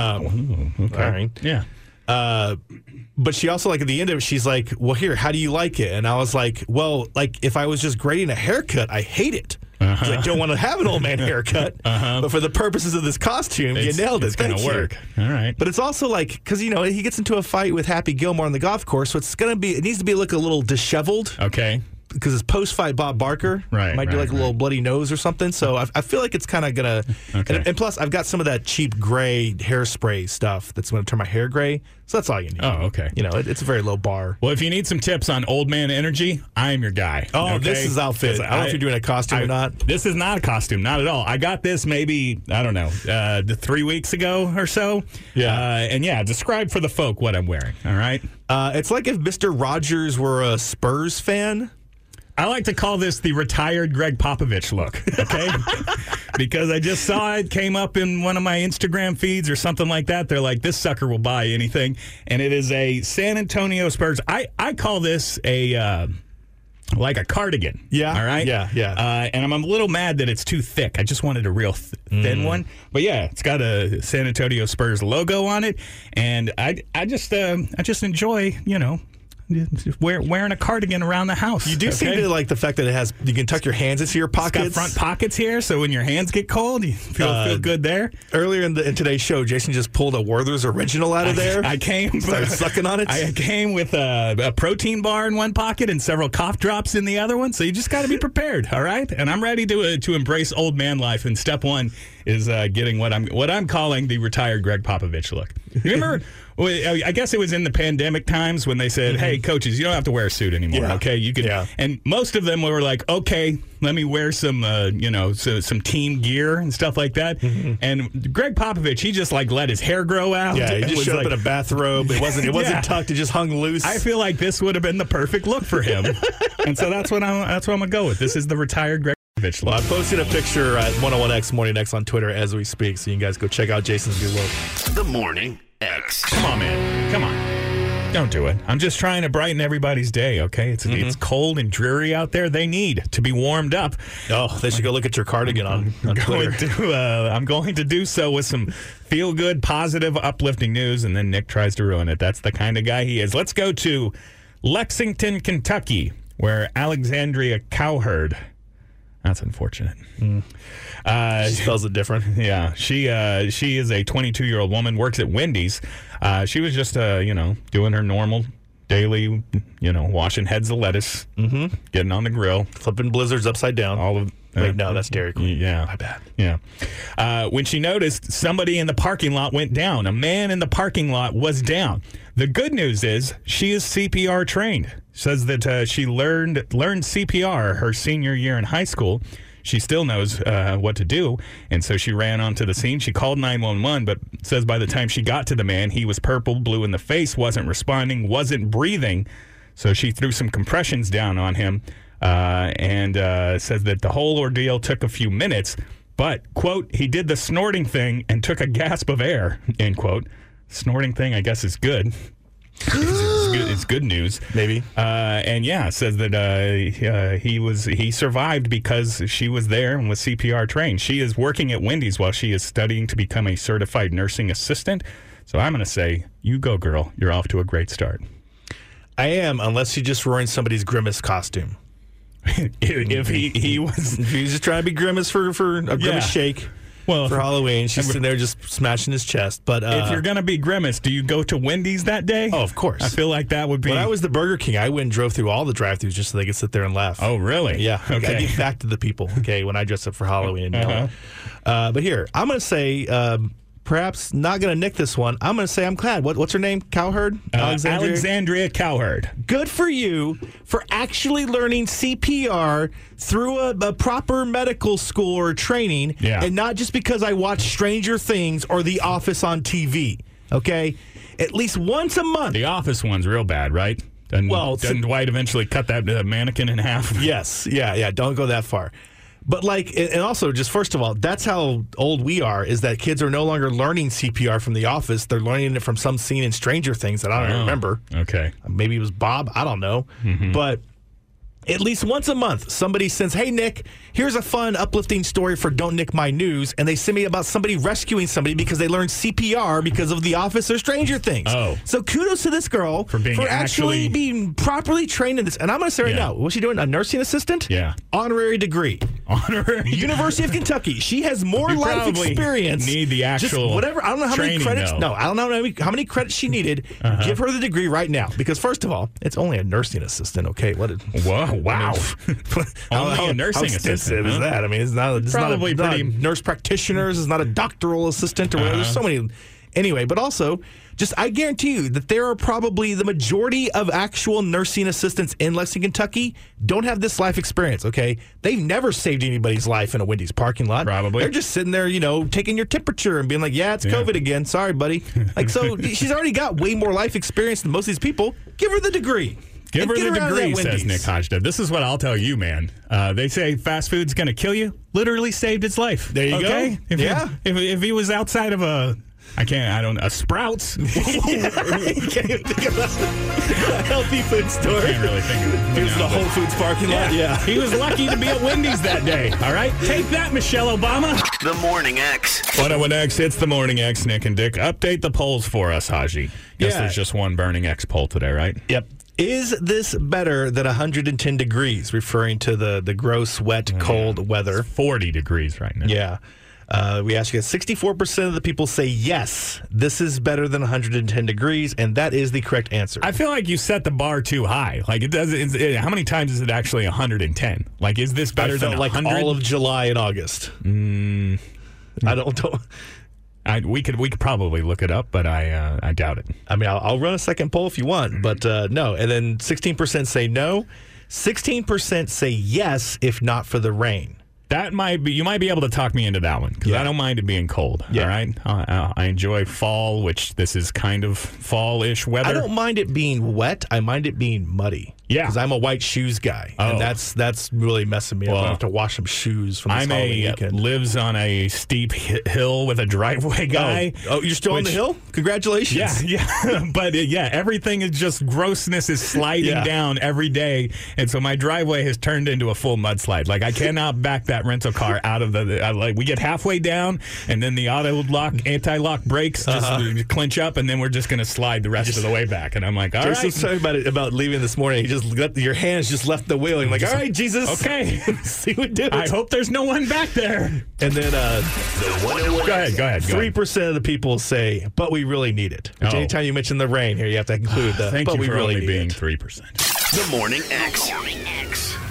Um, Okay. all right. Yeah. Uh, but she also, like, at the end of it, she's like, well, here, how do you like it? And I was like, well, like, if I was just grading a haircut, I hate it. 'Cause I don't want to have an old man haircut. Uh-huh. But for the purposes of this costume, It's- you nailed it. It's going Thank to you. work. All right. But it's also like, because, you know, he gets into a fight with Happy Gilmore on the golf course, so it's going to be, it needs to be look a little disheveled. Okay. Because it's post-fight Bob Barker. Right, Might do right, like a little right. bloody nose or something. So I, I feel like it's kind of going to... Okay. And, and plus, I've got some of that cheap gray hairspray stuff that's going to turn my hair gray. So that's all you need. Oh, okay. You know, it, it's a very low bar. Well, if you need some tips on old man energy, I am your guy. Oh, okay? this is outfit. 'Cause I don't know if you're doing a costume I- or not. This is not a costume, not at all. I got this maybe, I don't know, uh, the three weeks ago or so. Yeah. Uh, and yeah, describe for the folk what I'm wearing, all right? Uh, it's like if Mister Rogers were a Spurs fan. I like to call this the retired Greg Popovich look, okay? Because I just saw it, came up in one of my Instagram feeds or something like that. They're like, this sucker will buy anything. And it is a San Antonio Spurs. I, I call this a... Uh, like a cardigan. Yeah, All right? yeah, yeah. Uh, and I'm a little mad that it's too thick. I just wanted a real th- thin Mm. one. But yeah, it's got a San Antonio Spurs logo on it. And I, I just uh, I just enjoy, you know, just wear, wearing a cardigan around the house. You do okay? seem to like the fact that it has, you can tuck your hands into your It's got pockets. front pockets here, so when your hands get cold, you feel, Uh, feel good there. Earlier in, the, in today's show, Jason just pulled a Werther's Original out of there. I came Started sucking on it. I came with a, a protein bar in one pocket and several cough drops in the other one. So you just got to be prepared, all right? And I'm ready to uh, to embrace old man life. And step one is uh, getting what I'm what I'm calling the retired Greg Popovich look. Remember? Well, I guess it was in the pandemic times when they said, "Hey, coaches, you don't have to wear a suit anymore. Yeah. Okay, you can." Yeah. And most of them were like, "Okay, let me wear some, uh, you know, so, some team gear and stuff like that." Mm-hmm. And Greg Popovich, he just like let his hair grow out. yeah, he and just was showed like, up in a bathrobe. It wasn't It wasn't Yeah. tucked. It just hung loose. I feel like this would have been the perfect look for him, and so that's what I'm. That's what I'm gonna go with. This is the retired Greg Popovich Well, I look. posted a picture at one oh one X Morning X on Twitter as we speak, so you guys go check out Jason's new look. The Morning X. Come on, man. Come on. Don't do it. I'm just trying to brighten everybody's day. Okay, it's Mm-hmm. it's cold and dreary out there. They need to be warmed up. Oh, they should go look at your cardigan on, on Going Twitter. to, uh, I'm going to do so with some feel good, positive, uplifting news, and then Nick tries to ruin it. That's the kind of guy he is. Let's go to Lexington, Kentucky, where Alexandria Cowherd. That's unfortunate. Uh, She spells it different. yeah, she uh, she is a twenty-two year old woman, works at Wendy's. Uh, she was just uh, you know doing her normal daily, you know, washing heads of lettuce, mm-hmm. getting on the grill, Flipping blizzards upside down. all of. Wait, no, that's Dairy Queen. Yeah, My bad. Yeah. Uh, when she noticed somebody in the parking lot went down, a man in the parking lot was down. The good news is she is C P R trained. Says that uh, she learned learned C P R her senior year in high school. She still knows uh, what to do, and so she ran onto the scene. She called nine one one, but says by the time she got to the man, he was purple, blue in the face, wasn't responding, wasn't breathing. So she threw some compressions down on him. uh, and uh, says that the whole ordeal took a few minutes, but, quote, he did the snorting thing and took a gasp of air, end quote. Snorting thing, I guess, is good. it's, good it's good news, maybe. Uh, and yeah, says that uh, uh, he was he survived because she was there and was C P R trained. She is working at Wendy's while she is studying to become a certified nursing assistant. So I'm going to say, you go, girl. You're off to a great start. I am, unless you just ruined somebody's Grimace costume. if, if he he was, if he's just trying to be Grimace for for a Grimace Yeah. shake. Well, for Halloween, she's sitting there just smashing his chest. But uh, if you're gonna be Grimace, do you go to Wendy's that day? Oh, of course. I feel like that would be. When I was the Burger King, I went and drove through all the drive-thrus just so they could sit there and laugh. Oh, really? Yeah. Okay. I give back to the people. Okay, when I dress up for Halloween. Uh-huh. Uh, but here, I'm going to say, um, perhaps not going to nick this one. I'm going to say I'm glad. What, what's her name? Cowherd? uh, Alexandria? Alexandria Cowherd. Good for you for actually learning C P R through a, a proper medical school or training, Yeah. and not just because I watch Stranger Things or The Office on T V. Okay, at least once a month. The Office one's real bad, right? Doesn't, Well, doesn't so- Dwight eventually cut that uh, mannequin in half? Yes, yeah, yeah. Don't go that far. But like, and also, just first of all, that's how old we are. Is that kids are no longer learning C P R from The Office; they're learning it from some scene in Stranger Things that I don't Oh, remember. Okay. Maybe it was Bob. I don't know. Mm-hmm. But at least once a month, somebody sends, "Hey, Nick, here's a fun, uplifting story for Don't Nick My News," and they send me about somebody rescuing somebody because they learned C P R because of The Office or Stranger Things. Oh. So kudos to this girl For being actually, actually- being properly trained in this. And I'm going to say right Yeah. now, what's she doing? A nursing assistant? Yeah. Honorary degree. Honorary. University of Kentucky. She has more You life probably experience. need the Just actual whatever. I don't know how training, many credits. though. No, I don't know how many, how many credits she needed. Uh-huh. Give her the degree right now. Because first of all, it's only a nursing assistant. Okay, what? A, Whoa, wow. how, Only how, a nursing how extensive assistant, is huh? that? I mean, it's not. It's Probably not a, pretty- not a nurse practitioners. It's not a doctoral assistant or whatever. Uh-huh. There's so many. Anyway, but also, just I guarantee you that there are probably the majority of actual nursing assistants in Lexington, Kentucky don't have this life experience, okay? They've never saved anybody's life in a Wendy's parking lot. Probably. They're just sitting there, you know, taking your temperature and being like, yeah, it's Yeah. COVID again. Sorry, buddy. Like, so she's already got way more life experience than most of these people. Give her the degree. Give And her get the out of that degree, says Wendy's. Nick Hojda. This is what I'll tell you, man. Uh, they say fast food's going to kill you. Literally saved its life. There you okay? go. If Yeah. He, if, if he was outside of a, I can't, I don't, a Sprouts. You can't even think of a healthy food store. I can't really think of it. Here's No, the Whole but- Foods parking lot. Yeah. He was lucky to be at Wendy's that day. All right? Take that, Michelle Obama. The Morning X. one oh one X, it's the Morning X, Nick and Dick. Update the polls for us, Haji. Guess Yeah. there's just one Burning X poll today, right? Yep. Is this better than one hundred ten degrees, referring to the, the gross, wet, cold weather? forty degrees right now. Yeah. Uh, we asked you, sixty-four percent of the people say yes, this is better than one hundred ten degrees, and that is the correct answer. I feel like you set the bar too high. Like, it does. It's, it, how many times is it actually one hundred ten? Like, is this better I than felt like one hundred? all of July and August. Mm, I don't, don't. I, we could we could probably look it up, but I uh, I doubt it. I mean, I'll, I'll run a second poll if you want, but uh, no. And then sixteen percent say no. sixteen percent say yes, if not for the rain. That might be. You might be able to talk me into that one because Yeah. I don't mind it being cold. Yeah. All right, I, I enjoy fall, which this is kind of fall-ish weather. I don't mind it being wet. I mind it being muddy. Yeah. Because I'm a white shoes guy. Oh. And that's that's really messing me up. Well, I have to wash some shoes from this I'm Halloween a weekend. lives on a steep hi- hill with a driveway guy. Oh, oh, you're still on the which- hill? Congratulations. Yeah, yeah, but uh, yeah, everything is just grossness is sliding Yeah. down every day, and so my driveway has turned into a full mudslide. Like I cannot back that rental car out of the. Uh, like we get halfway down, and then the auto lock, anti lock brakes just Uh-huh. clinch up, and then we're just going to slide the rest of the way back. And I'm like, all Jason right, was talking about it about leaving this morning. He just let your hands just left the wheel. And you're like, all right, Jesus. okay. See what do it. I hope there's no one back there. And then uh, The one oh one Go ahead, go ahead. Go three ahead. percent of the people say, but we really need it. Which Oh. anytime you mention the rain here, you have to include the, Thank but you we for really only need being it. three percent. The Morning X.